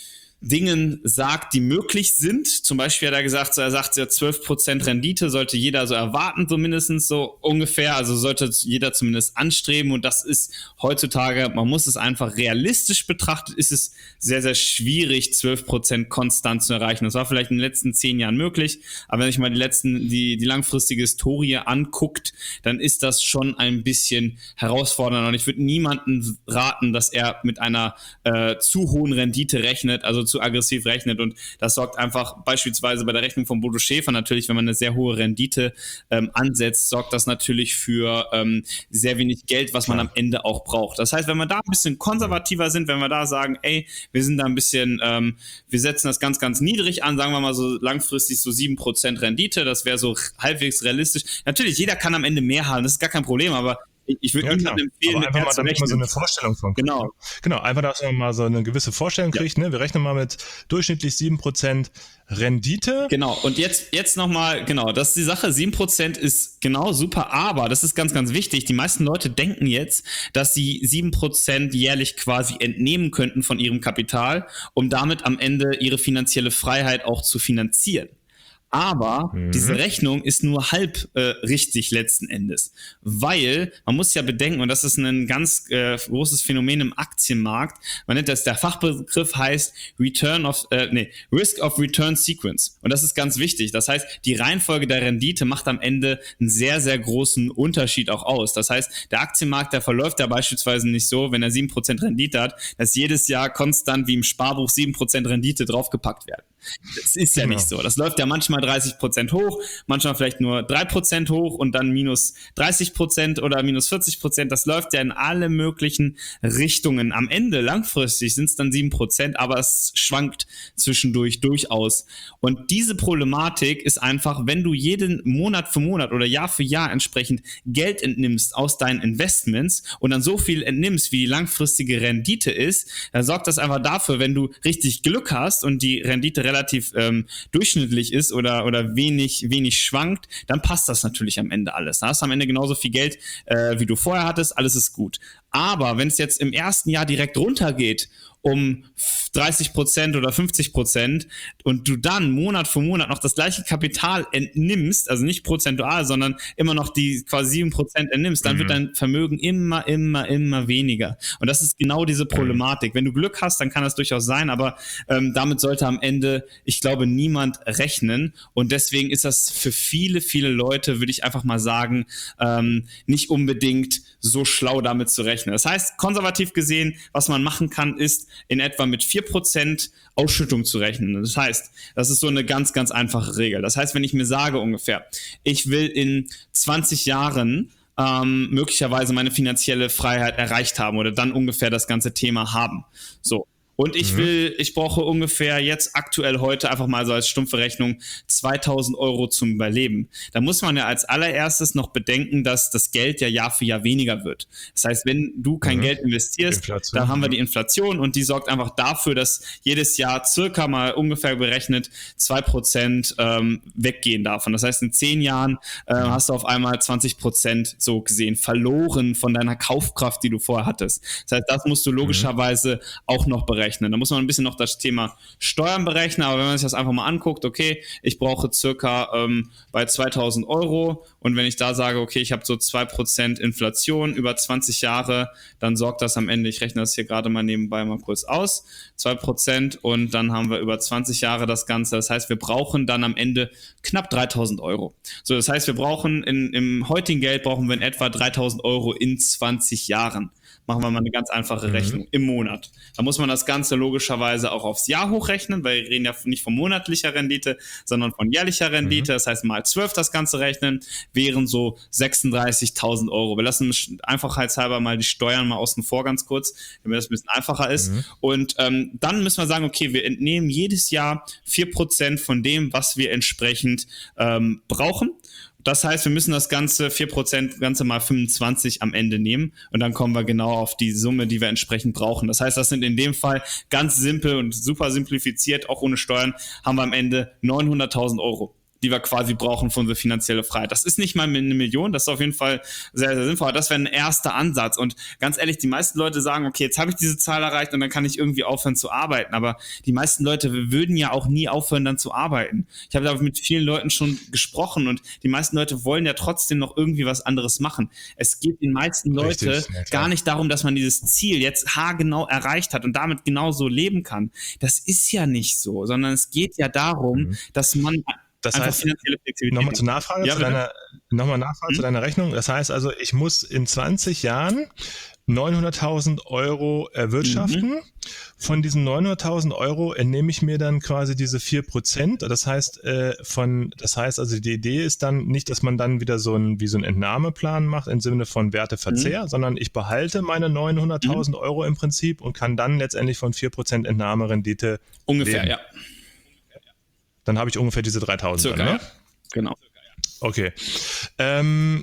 Dingen sagt, die möglich sind. Zum Beispiel hat er gesagt, so, er sagt ja, zwölf Prozent Rendite sollte jeder so erwarten, so mindestens so ungefähr. Also sollte jeder zumindest anstreben. Und das ist heutzutage, man muss es einfach realistisch betrachtet, ist es sehr, sehr schwierig, zwölf Prozent konstant zu erreichen. Das war vielleicht in den letzten zehn Jahren möglich. Aber wenn ich mal die letzten, die, die langfristige Historie anguckt, dann ist das schon ein bisschen herausfordernd. Und ich würde niemandem raten, dass er mit einer äh, zu hohen Rendite rechnet, also zu aggressiv rechnet, und das sorgt einfach beispielsweise bei der Rechnung von Bodo Schäfer natürlich, wenn man eine sehr hohe Rendite ähm, ansetzt, sorgt das natürlich für ähm, sehr wenig Geld, was man am Ende auch braucht. Das heißt, wenn wir da ein bisschen konservativer sind, wenn wir da sagen, ey, wir sind da ein bisschen, ähm, wir setzen das ganz, ganz niedrig an, sagen wir mal so langfristig so sieben Prozent Rendite, das wäre so halbwegs realistisch. Natürlich, jeder kann am Ende mehr haben, das ist gar kein Problem, aber ich würde ja, niemandem empfehlen, aber einfach mal, damit man so eine Vorstellung von kriegt. Genau. Genau, einfach, dass man mal so eine gewisse Vorstellung kriegt. Ja. Ne? Wir rechnen mal mit durchschnittlich sieben Prozent Rendite. Genau, und jetzt, jetzt nochmal, genau, das ist die Sache, sieben Prozent ist genau super, aber das ist ganz, ganz wichtig, die meisten Leute denken jetzt, dass sie sieben Prozent jährlich quasi entnehmen könnten von ihrem Kapital, um damit am Ende ihre finanzielle Freiheit auch zu finanzieren. Aber mhm. diese Rechnung ist nur halb äh, richtig letzten Endes, weil man muss ja bedenken, und das ist ein ganz äh, großes Phänomen im Aktienmarkt, man nennt das, der Fachbegriff heißt Return of, äh, nee, Risk of Return Sequence, und das ist ganz wichtig. Das heißt, die Reihenfolge der Rendite macht am Ende einen sehr, sehr großen Unterschied auch aus. Das heißt, der Aktienmarkt, der verläuft ja beispielsweise nicht so, wenn er sieben Prozent Rendite hat, dass jedes Jahr konstant wie im Sparbuch sieben Prozent Rendite draufgepackt werden. Das ist ja genau. nicht so. Das läuft ja manchmal dreißig Prozent hoch, manchmal vielleicht nur drei Prozent hoch und dann minus dreißig Prozent oder minus vierzig Prozent. Das läuft ja in alle möglichen Richtungen. Am Ende, langfristig, sind es dann sieben Prozent, aber es schwankt zwischendurch durchaus. Und diese Problematik ist einfach, wenn du jeden Monat für Monat oder Jahr für Jahr entsprechend Geld entnimmst aus deinen Investments und dann so viel entnimmst, wie die langfristige Rendite ist, dann sorgt das einfach dafür, wenn du richtig Glück hast und die Rendite relativ ähm, durchschnittlich ist oder, oder wenig, wenig schwankt, dann passt das natürlich am Ende alles. Da hast du am Ende genauso viel Geld, äh, wie du vorher hattest, alles ist gut. Aber wenn es jetzt im ersten Jahr direkt runtergeht um dreißig Prozent oder fünfzig Prozent und du dann Monat für Monat noch das gleiche Kapital entnimmst, also nicht prozentual, sondern immer noch die quasi sieben Prozent entnimmst, dann mhm. wird dein Vermögen immer, immer, immer weniger. Und das ist genau diese Problematik. Wenn du Glück hast, dann kann das durchaus sein, aber ähm, damit sollte am Ende, ich glaube, niemand rechnen. Und deswegen ist das für viele, viele Leute, würde ich einfach mal sagen, ähm, nicht unbedingt so schlau damit zu rechnen. Das heißt, konservativ gesehen, was man machen kann, ist, in etwa mit vier Prozent Ausschüttung zu rechnen. Das heißt, das ist so eine ganz, ganz einfache Regel. Das heißt, wenn ich mir sage ungefähr, ich will in zwanzig Jahren ähm, möglicherweise meine finanzielle Freiheit erreicht haben oder dann ungefähr das ganze Thema haben. So. Und ich will, ich brauche ungefähr jetzt aktuell heute einfach mal so als stumpfe Rechnung zweitausend Euro zum Überleben. Da muss man ja als allererstes noch bedenken, dass das Geld ja Jahr für Jahr weniger wird. Das heißt, wenn du kein mhm. Geld investierst, Inflation, dann haben wir die Inflation und die sorgt einfach dafür, dass jedes Jahr circa mal ungefähr berechnet zwei Prozent ähm, weggehen davon. Das heißt, in zehn Jahren äh, hast du auf einmal zwanzig Prozent so gesehen verloren von deiner Kaufkraft, die du vorher hattest. Das heißt, das musst du logischerweise mhm. auch noch berechnen. Da muss man ein bisschen noch das Thema Steuern berechnen, aber wenn man sich das einfach mal anguckt, okay, ich brauche circa ähm, bei zweitausend Euro und wenn ich da sage, okay, ich habe so zwei Prozent Inflation über zwanzig Jahre, dann sorgt das am Ende, ich rechne das hier gerade mal nebenbei mal kurz aus, zwei Prozent und dann haben wir über zwanzig Jahre das Ganze. Das heißt, wir brauchen dann am Ende knapp dreitausend Euro. So, das heißt, wir brauchen in, im heutigen Geld brauchen wir in etwa dreitausend Euro in zwanzig Jahren. Machen wir mal eine ganz einfache Rechnung mhm. im Monat. Da muss man das Ganze logischerweise auch aufs Jahr hochrechnen, weil wir reden ja nicht von monatlicher Rendite, sondern von jährlicher Rendite. Mhm. Das heißt, mal zwölf das Ganze rechnen, wären so sechsunddreißigtausend Euro. Wir lassen einfachheitshalber mal die Steuern mal außen vor ganz kurz, damit das ein bisschen einfacher ist. Mhm. Und ähm, dann müssen wir sagen, okay, wir entnehmen jedes Jahr vier Prozent von dem, was wir entsprechend ähm, brauchen. Das heißt, wir müssen das Ganze, vier Prozent, Ganze mal fünfundzwanzig am Ende nehmen und dann kommen wir genau auf die Summe, die wir entsprechend brauchen. Das heißt, das sind in dem Fall ganz simpel und super simplifiziert, auch ohne Steuern, haben wir am Ende neunhunderttausend Euro, die wir quasi brauchen für unsere finanzielle Freiheit. Das ist nicht mal eine Million, das ist auf jeden Fall sehr, sehr sinnvoll. Das wäre ein erster Ansatz. Und ganz ehrlich, die meisten Leute sagen, okay, jetzt habe ich diese Zahl erreicht und dann kann ich irgendwie aufhören zu arbeiten. Aber die meisten Leute würden ja auch nie aufhören, dann zu arbeiten. Ich habe da mit vielen Leuten schon gesprochen und die meisten Leute wollen ja trotzdem noch irgendwie was anderes machen. Es geht den meisten Leute Richtig, ja, gar nicht darum, dass man dieses Ziel jetzt haargenau erreicht hat und damit genauso leben kann. Das ist ja nicht so, sondern es geht ja darum, mhm. dass man Das Einfach heißt, nochmal zur Nachfrage, ja, zu deiner, nochmal Nachfrage hm? zu deiner Rechnung. Das heißt also, ich muss in zwanzig Jahren neunhunderttausend Euro erwirtschaften. Mhm. Von diesen neunhunderttausend Euro entnehme ich mir dann quasi diese vier Prozent. Das heißt, äh, von, das heißt also, die Idee ist dann nicht, dass man dann wieder so ein, wie so einen Entnahmeplan macht im Sinne von Werteverzehr, mhm. sondern ich behalte meine neunhunderttausend mhm. Euro im Prinzip und kann dann letztendlich von vier Prozent Entnahmerendite ungefähr, leben. Ja. Dann habe ich ungefähr diese dreitausend. Circa, dann, ne? Ja. Genau. Okay. Ähm,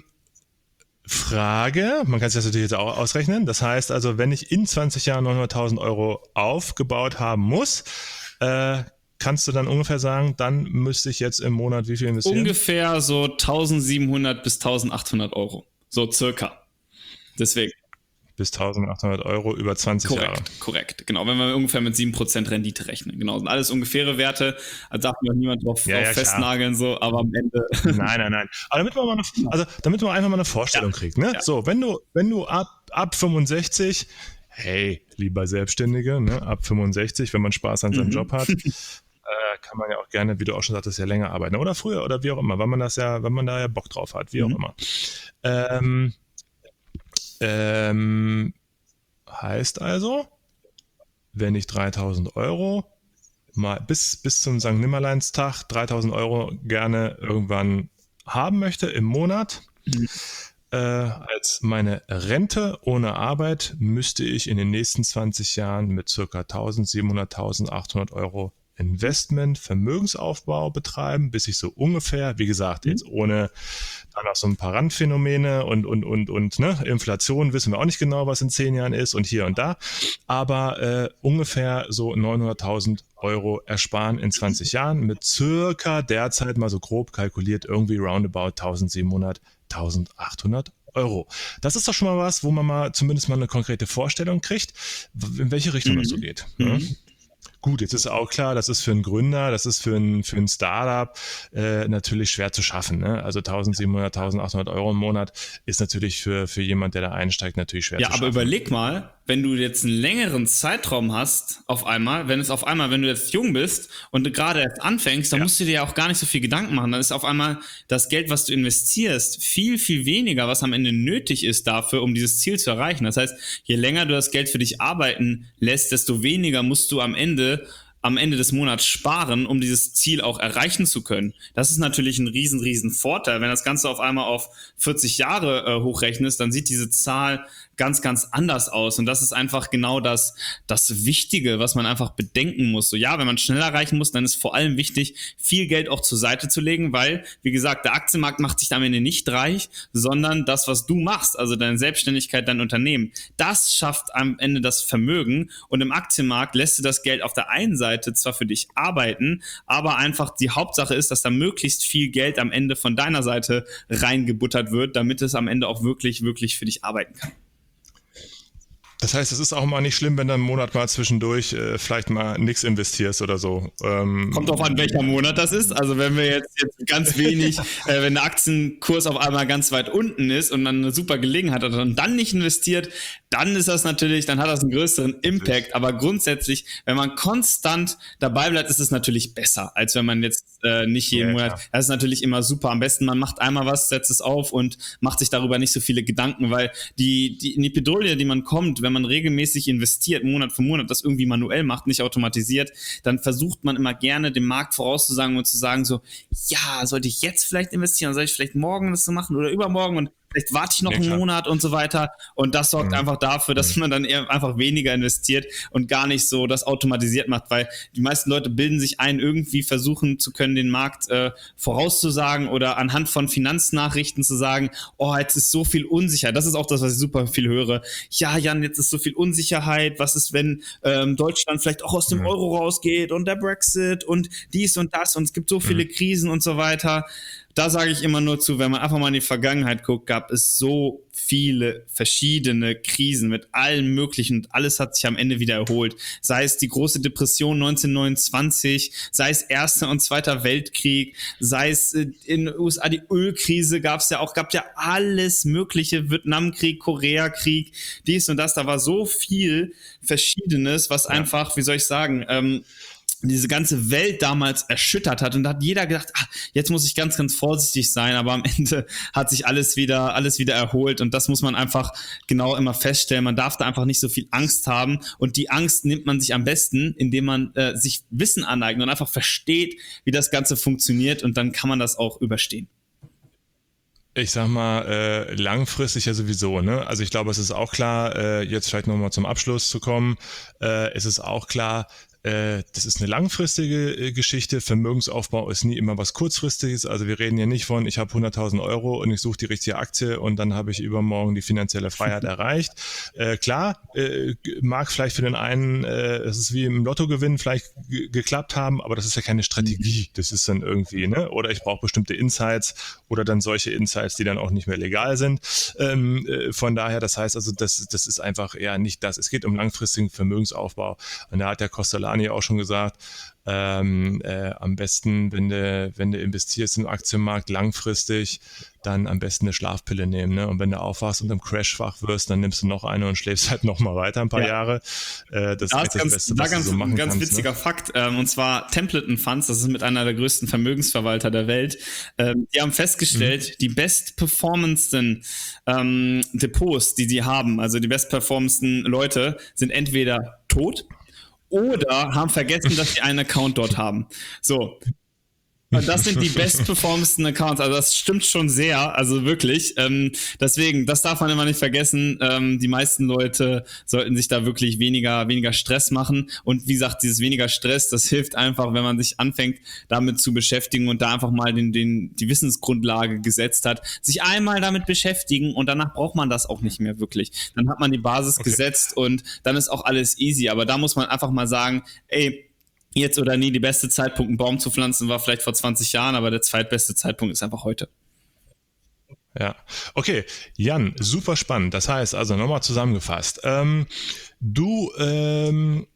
Frage, man kann sich das natürlich jetzt auch ausrechnen. Das heißt also, wenn ich in zwanzig Jahren neunhunderttausend Euro aufgebaut haben muss, äh, kannst du dann ungefähr sagen, dann müsste ich jetzt im Monat wie viel investieren? Ungefähr so eintausendsiebenhundert bis eintausendachthundert Euro. So circa. Deswegen. Bis eintausendachthundert Euro über zwanzig korrekt, Jahre. Korrekt, genau. Wenn wir ungefähr mit sieben Prozent Rendite rechnen. Genau, sind alles ungefähre Werte. Da darf mir auch niemand drauf, ja, drauf ja, festnageln, so, aber am Ende. Nein, nein, nein. Aber damit man, mal eine, also, damit man einfach mal eine Vorstellung ja. kriegt. Ne? Ja. So, wenn du, wenn du ab, ab fünfundsechzig, hey, lieber Selbstständige, ne, ab fünfundsechzig, wenn man Spaß an seinem mhm. Job hat, äh, kann man ja auch gerne, wie du auch schon sagtest, ja länger arbeiten. Oder früher oder wie auch immer, wenn man das ja, wenn man da ja Bock drauf hat, wie mhm. auch immer. Ähm, ähm, Heißt also, wenn ich dreitausend Euro mal bis, bis zum Sankt Nimmerleinstag dreitausend Euro gerne irgendwann haben möchte im Monat, mhm. äh, als meine Rente ohne Arbeit, müsste ich in den nächsten zwanzig Jahren mit ca. eintausendsiebenhundert, eintausendachthundert Euro Investment, Vermögensaufbau betreiben, bis ich so ungefähr, wie gesagt, mhm. jetzt ohne dann noch so ein paar Randphänomene und, und, und, und ne, Inflation wissen wir auch nicht genau, was in zehn Jahren ist und hier und da, aber äh, ungefähr so neunhunderttausend Euro ersparen in zwanzig Jahren mit circa derzeit mal so grob kalkuliert irgendwie roundabout eintausendsiebenhundert, eintausendachthundert Euro. Das ist doch schon mal was, wo man mal zumindest mal eine konkrete Vorstellung kriegt, in welche Richtung mhm. das so geht. Mhm. Ne? Gut, jetzt ist auch klar, das ist für einen Gründer, das ist für ein, für ein Startup äh, natürlich schwer zu schaffen. Ne? Also eintausendsiebenhundert, eintausendachthundert Euro im Monat ist natürlich für, für jemand, der da einsteigt, natürlich schwer ja, zu schaffen. Ja, aber überleg mal, wenn du jetzt einen längeren Zeitraum hast, auf einmal, wenn es auf einmal, wenn du jetzt jung bist und gerade erst anfängst, dann ja. musst du dir ja auch gar nicht so viel Gedanken machen. Dann ist auf einmal das Geld, was du investierst, viel, viel weniger, was am Ende nötig ist dafür, um dieses Ziel zu erreichen. Das heißt, je länger du das Geld für dich arbeiten lässt, desto weniger musst du am Ende am Ende des Monats sparen, um dieses Ziel auch erreichen zu können. Das ist natürlich ein riesen, riesen Vorteil. Wenn das Ganze auf einmal auf vierzig Jahre äh, hochrechnest, dann sieht diese Zahl ganz, ganz anders aus. Und das ist einfach genau das, das Wichtige, was man einfach bedenken muss. So, ja, wenn man schnell erreichen muss, dann ist vor allem wichtig, viel Geld auch zur Seite zu legen, weil, wie gesagt, der Aktienmarkt macht sich am Ende nicht reich, sondern das, was du machst, also deine Selbstständigkeit, dein Unternehmen, das schafft am Ende das Vermögen. Und im Aktienmarkt lässt du das Geld auf der einen Seite zwar für dich arbeiten, aber einfach die Hauptsache ist, dass da möglichst viel Geld am Ende von deiner Seite reingebuttert wird, damit es am Ende auch wirklich, wirklich für dich arbeiten kann. Das heißt, es ist auch mal nicht schlimm, wenn du einen Monat mal zwischendurch äh, vielleicht mal nichts investierst oder so. Ähm, Kommt drauf an, welcher Monat das ist. Also wenn wir jetzt, jetzt ganz wenig, äh, wenn der Aktienkurs auf einmal ganz weit unten ist und man eine super Gelegenheit hat und dann nicht investiert, dann ist das natürlich, dann hat das einen größeren Impact. Aber grundsätzlich, wenn man konstant dabei bleibt, ist es natürlich besser, als wenn man jetzt äh, nicht jeden ja, Monat. Klar. Das ist natürlich immer super. Am besten, man macht einmal was, setzt es auf und macht sich darüber nicht so viele Gedanken, weil die, die in die Bedrohung, die man kommt, wenn man regelmäßig investiert, Monat für Monat, das irgendwie manuell macht, nicht automatisiert, dann versucht man immer gerne dem Markt vorauszusagen und zu sagen so, ja, sollte ich jetzt vielleicht investieren, soll ich vielleicht morgen das so machen oder übermorgen und vielleicht warte ich noch ja, einen klar. Monat und so weiter und das sorgt mhm. einfach dafür, dass man dann eher einfach weniger investiert und gar nicht so das automatisiert macht, weil die meisten Leute bilden sich ein, irgendwie versuchen zu können, den Markt äh, vorauszusagen oder anhand von Finanznachrichten zu sagen, oh, jetzt ist so viel Unsicherheit. Das ist auch das, was ich super viel höre. Ja, Jan, jetzt ist so viel Unsicherheit. Was ist, wenn ähm, Deutschland vielleicht auch aus dem mhm. Euro rausgeht und der Brexit und dies und das und es gibt so viele mhm. Krisen und so weiter. Da sage ich immer nur zu, wenn man einfach mal in die Vergangenheit guckt, gab es so viele verschiedene Krisen mit allem Möglichen und alles hat sich am Ende wieder erholt. Sei es die große Depression neunzehnhundertneunundzwanzig, sei es Erster und Zweiter Weltkrieg, sei es in den U S A die Ölkrise, gab es ja auch, gab ja alles Mögliche, Vietnamkrieg, Koreakrieg, dies und das, da war so viel Verschiedenes, was ja. einfach, wie soll ich sagen, ähm, diese ganze Welt damals erschüttert hat und da hat jeder gedacht, ach, jetzt muss ich ganz, ganz vorsichtig sein, aber am Ende hat sich alles wieder, alles wieder erholt und das muss man einfach genau immer feststellen. Man darf da einfach nicht so viel Angst haben und die Angst nimmt man sich am besten, indem man äh, sich Wissen aneignet und einfach versteht, wie das Ganze funktioniert und dann kann man das auch überstehen. Ich sag mal, äh, langfristig ja sowieso, ne? Also ich glaube, es ist auch klar, äh, jetzt vielleicht nochmal zum Abschluss zu kommen, äh, es ist auch klar, das ist eine langfristige Geschichte. Vermögensaufbau ist nie immer was Kurzfristiges. Also wir reden hier nicht von, ich habe hunderttausend Euro und ich suche die richtige Aktie und dann habe ich übermorgen die finanzielle Freiheit erreicht. Äh, klar, äh, mag vielleicht für den einen, äh, es ist wie im Lottogewinn vielleicht g- geklappt haben, aber das ist ja keine Strategie. Das ist dann irgendwie, ne? Oder ich brauche bestimmte Insights oder dann solche Insights, die dann auch nicht mehr legal sind. Ähm, äh, von daher, das heißt also, das, das ist einfach eher nicht das. Es geht um langfristigen Vermögensaufbau. Und da hat der Costolani auch schon gesagt, ähm, äh, am besten, wenn du, wenn du investierst im Aktienmarkt langfristig, dann am besten eine Schlafpille nehmen. Ne? Und wenn du aufwachst und im Crash wach wirst, dann nimmst du noch eine und schläfst halt noch mal weiter ein paar ja. Jahre. Äh, das da ist das ganz, Beste, was da ganz, du so machen ganz kannst. Ganz witziger ne? Fakt, ähm, und zwar Templeton Funds, das ist mit einer der größten Vermögensverwalter der Welt, ähm, die haben festgestellt, mhm. die bestperformendsten ähm, Depots, die sie haben, also die bestperformendsten Leute, sind entweder tot oder haben vergessen, dass sie einen Account dort haben. So. Und das sind die bestperformendsten Accounts. Also das stimmt schon sehr, also wirklich. Ähm, deswegen, das darf man immer nicht vergessen. Ähm, die meisten Leute sollten sich da wirklich weniger, weniger Stress machen. Und wie gesagt, dieses weniger Stress, das hilft einfach, wenn man sich anfängt, damit zu beschäftigen und da einfach mal den, den, die Wissensgrundlage gesetzt hat. Sich einmal damit beschäftigen und danach braucht man das auch nicht mehr wirklich. Dann hat man die Basis okay. gesetzt und dann ist auch alles easy. Aber da muss man einfach mal sagen, ey, jetzt oder nie, die beste Zeitpunkt, einen Baum zu pflanzen, war vielleicht vor zwanzig Jahren, aber der zweitbeste Zeitpunkt ist einfach heute. Ja, okay. Jan, super spannend. Das heißt, also nochmal zusammengefasst. Ähm, du ähm,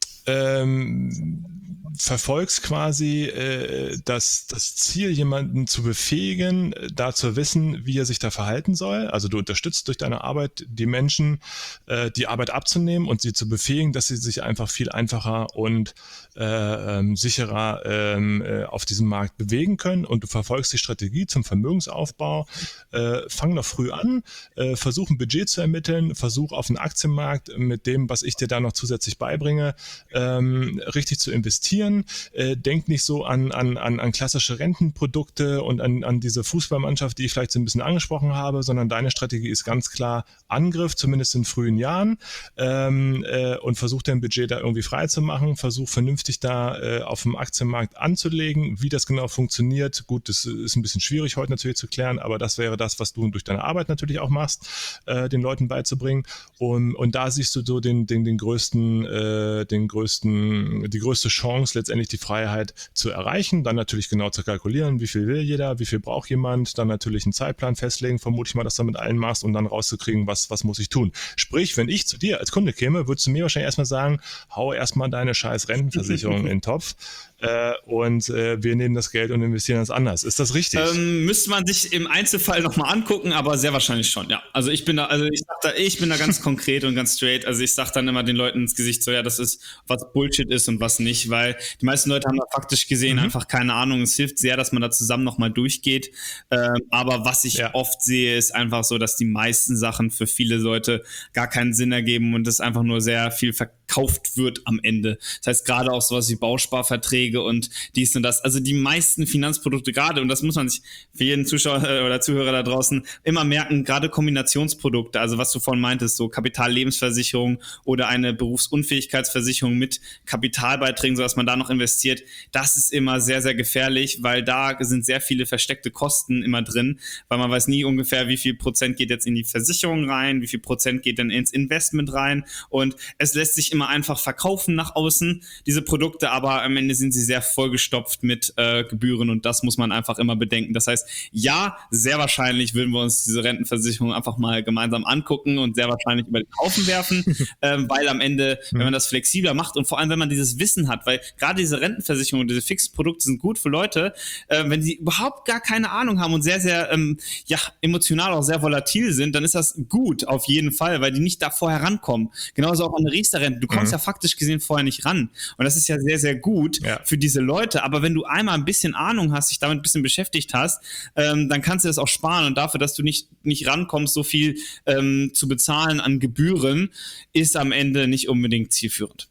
ähm, verfolgst quasi äh, das, das Ziel, jemanden zu befähigen, da zu wissen, wie er sich da verhalten soll. Also du unterstützt durch deine Arbeit die Menschen, äh, die Arbeit abzunehmen und sie zu befähigen, dass sie sich einfach viel einfacher und äh, ähm, sicherer ähm, äh, auf diesem Markt bewegen können. Und du verfolgst die Strategie zum Vermögensaufbau. Äh, fang noch früh an, äh, versuch ein Budget zu ermitteln, versuch auf den Aktienmarkt mit dem, was ich dir da noch zusätzlich beibringe, ähm, richtig zu investieren. investieren. Äh, denk nicht so an, an, an, an klassische Rentenprodukte und an, an diese Fußballmannschaft, die ich vielleicht so ein bisschen angesprochen habe, sondern deine Strategie ist ganz klar Angriff, zumindest in frühen Jahren, ähm, äh, und versuch dein Budget da irgendwie frei zu machen, versuch vernünftig da äh, auf dem Aktienmarkt anzulegen. Wie das genau funktioniert, gut, das ist ein bisschen schwierig heute natürlich zu klären, aber das wäre das, was du durch deine Arbeit natürlich auch machst, äh, den Leuten beizubringen. Und, und da siehst du so den, den, den größten, äh, den größten, die größte Chance, letztendlich die Freiheit zu erreichen. Dann natürlich genau zu kalkulieren, wie viel will jeder, wie viel braucht jemand, dann natürlich einen Zeitplan festlegen, vermute ich mal, dass du mit allen machst, und dann rauszukriegen, was, was muss ich tun. Sprich, wenn ich zu dir als Kunde käme, würdest du mir wahrscheinlich erstmal sagen, hau erstmal deine scheiß Rentenversicherung in den Topf. Äh, und äh, wir nehmen das Geld und investieren das anders. Ist das richtig? Ähm, müsste man sich im Einzelfall nochmal angucken, aber sehr wahrscheinlich schon, ja. Also ich bin da, also ich sag da, ich bin da ganz konkret und ganz straight. Also ich sag dann immer den Leuten ins Gesicht so, ja, das ist, was Bullshit ist und was nicht, weil die meisten Leute haben da faktisch gesehen mhm. einfach keine Ahnung. Es hilft sehr, dass man da zusammen nochmal durchgeht. Ähm, aber was ich ja. oft sehe, ist einfach so, dass die meisten Sachen für viele Leute gar keinen Sinn ergeben und es einfach nur sehr viel verkauft wird am Ende. Das heißt, gerade auch sowas wie Bausparverträge und dies und das. Also die meisten Finanzprodukte gerade, und das muss man sich für jeden Zuschauer oder Zuhörer da draußen immer merken, gerade Kombinationsprodukte, also was du vorhin meintest, so Kapitallebensversicherung oder eine Berufsunfähigkeitsversicherung mit Kapitalbeiträgen, sodass man da noch investiert, das ist immer sehr, sehr gefährlich, weil da sind sehr viele versteckte Kosten immer drin, weil man weiß nie ungefähr, wie viel Prozent geht jetzt in die Versicherung rein, wie viel Prozent geht dann ins Investment rein, und es lässt sich immer einfach verkaufen nach außen, diese Produkte, aber am Ende sind sie sehr vollgestopft mit äh, Gebühren, und das muss man einfach immer bedenken. Das heißt, ja, sehr wahrscheinlich würden wir uns diese Rentenversicherung einfach mal gemeinsam angucken und sehr wahrscheinlich über den Haufen werfen, ähm, weil am Ende, wenn man das flexibler macht und vor allem, wenn man dieses Wissen hat, weil gerade diese Rentenversicherung, diese fixen Produkte sind gut für Leute, äh, wenn sie überhaupt gar keine Ahnung haben und sehr, sehr ähm, ja, emotional auch sehr volatil sind, dann ist das gut auf jeden Fall, weil die nicht da vorher rankommen. Genauso auch an eine Riester-Rente. Du kommst mhm. ja faktisch gesehen vorher nicht ran. Und das ist ja sehr, sehr gut ja. für diese Leute. Aber wenn du einmal ein bisschen Ahnung hast, dich damit ein bisschen beschäftigt hast, ähm, dann kannst du das auch sparen. Und dafür, dass du nicht, nicht rankommst, so viel ähm, zu bezahlen an Gebühren, ist am Ende nicht unbedingt zielführend.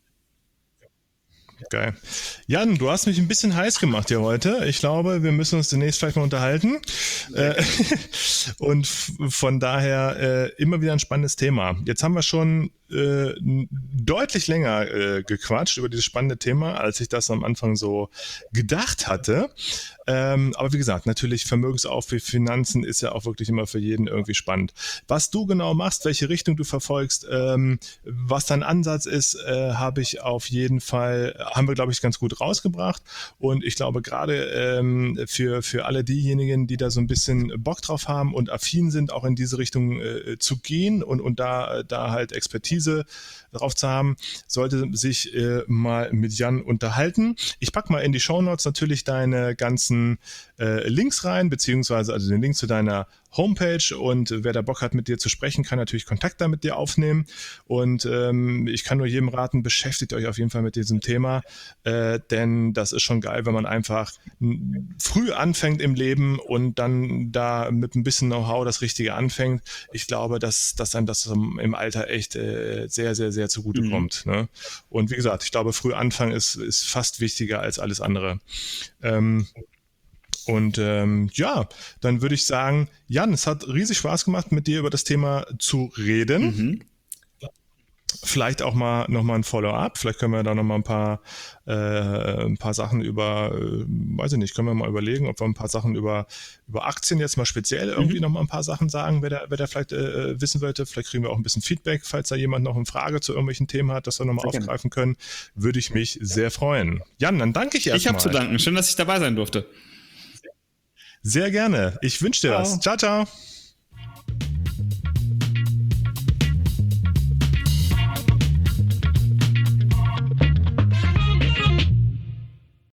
Geil. Jan, du hast mich ein bisschen heiß gemacht hier heute. Ich glaube, wir müssen uns demnächst vielleicht mal unterhalten. Äh, und f- von daher äh, immer wieder ein spannendes Thema. Jetzt haben wir schon äh, deutlich länger äh, gequatscht über dieses spannende Thema, als ich das am Anfang so gedacht hatte. Ähm, aber wie gesagt, natürlich Vermögensaufbau, Finanzen ist ja auch wirklich immer für jeden irgendwie spannend. Was du genau machst, welche Richtung du verfolgst, ähm, was dein Ansatz ist, äh, habe ich auf jeden Fall, haben wir, glaube ich, ganz gut rausgebracht. Und ich glaube, gerade ähm, für, für alle diejenigen, die da so ein bisschen Bock drauf haben und affin sind, auch in diese Richtung äh, zu gehen und, und da, da halt Expertise drauf zu haben, sollte sich äh, mal mit Jan unterhalten. Ich packe mal in die Shownotes natürlich deine ganzen äh, Links rein, beziehungsweise also den Link zu deiner Homepage, und wer da Bock hat, mit dir zu sprechen, kann natürlich Kontakt da mit dir aufnehmen, und ähm, ich kann nur jedem raten, beschäftigt euch auf jeden Fall mit diesem Thema, äh, denn das ist schon geil, wenn man einfach früh anfängt im Leben und dann da mit ein bisschen Know-how das Richtige anfängt. Ich glaube, dass, dass einem das im Alter echt äh, sehr, sehr, sehr zugute mhm. kommt. Ne? Und wie gesagt, ich glaube, früh anfangen ist, ist fast wichtiger als alles andere. Ähm, Und ähm, ja, dann würde ich sagen, Jan, es hat riesig Spaß gemacht, mit dir über das Thema zu reden. Mhm. Vielleicht auch mal nochmal ein Follow-up. Vielleicht können wir da nochmal ein paar, äh, ein paar Sachen über, äh, weiß ich nicht, können wir mal überlegen, ob wir ein paar Sachen über, über Aktien jetzt mal speziell irgendwie mhm. nochmal ein paar Sachen sagen, wer da, wer da vielleicht äh, wissen wollte. Vielleicht kriegen wir auch ein bisschen Feedback, falls da jemand noch eine Frage zu irgendwelchen Themen hat, das wir nochmal aufgreifen können. Würde ich mich sehr freuen. Jan, dann danke ich erstmal. Ich habe zu danken. Schön, dass ich dabei sein durfte. Sehr gerne. Ich wünsche dir ciao. was. Ciao, ciao.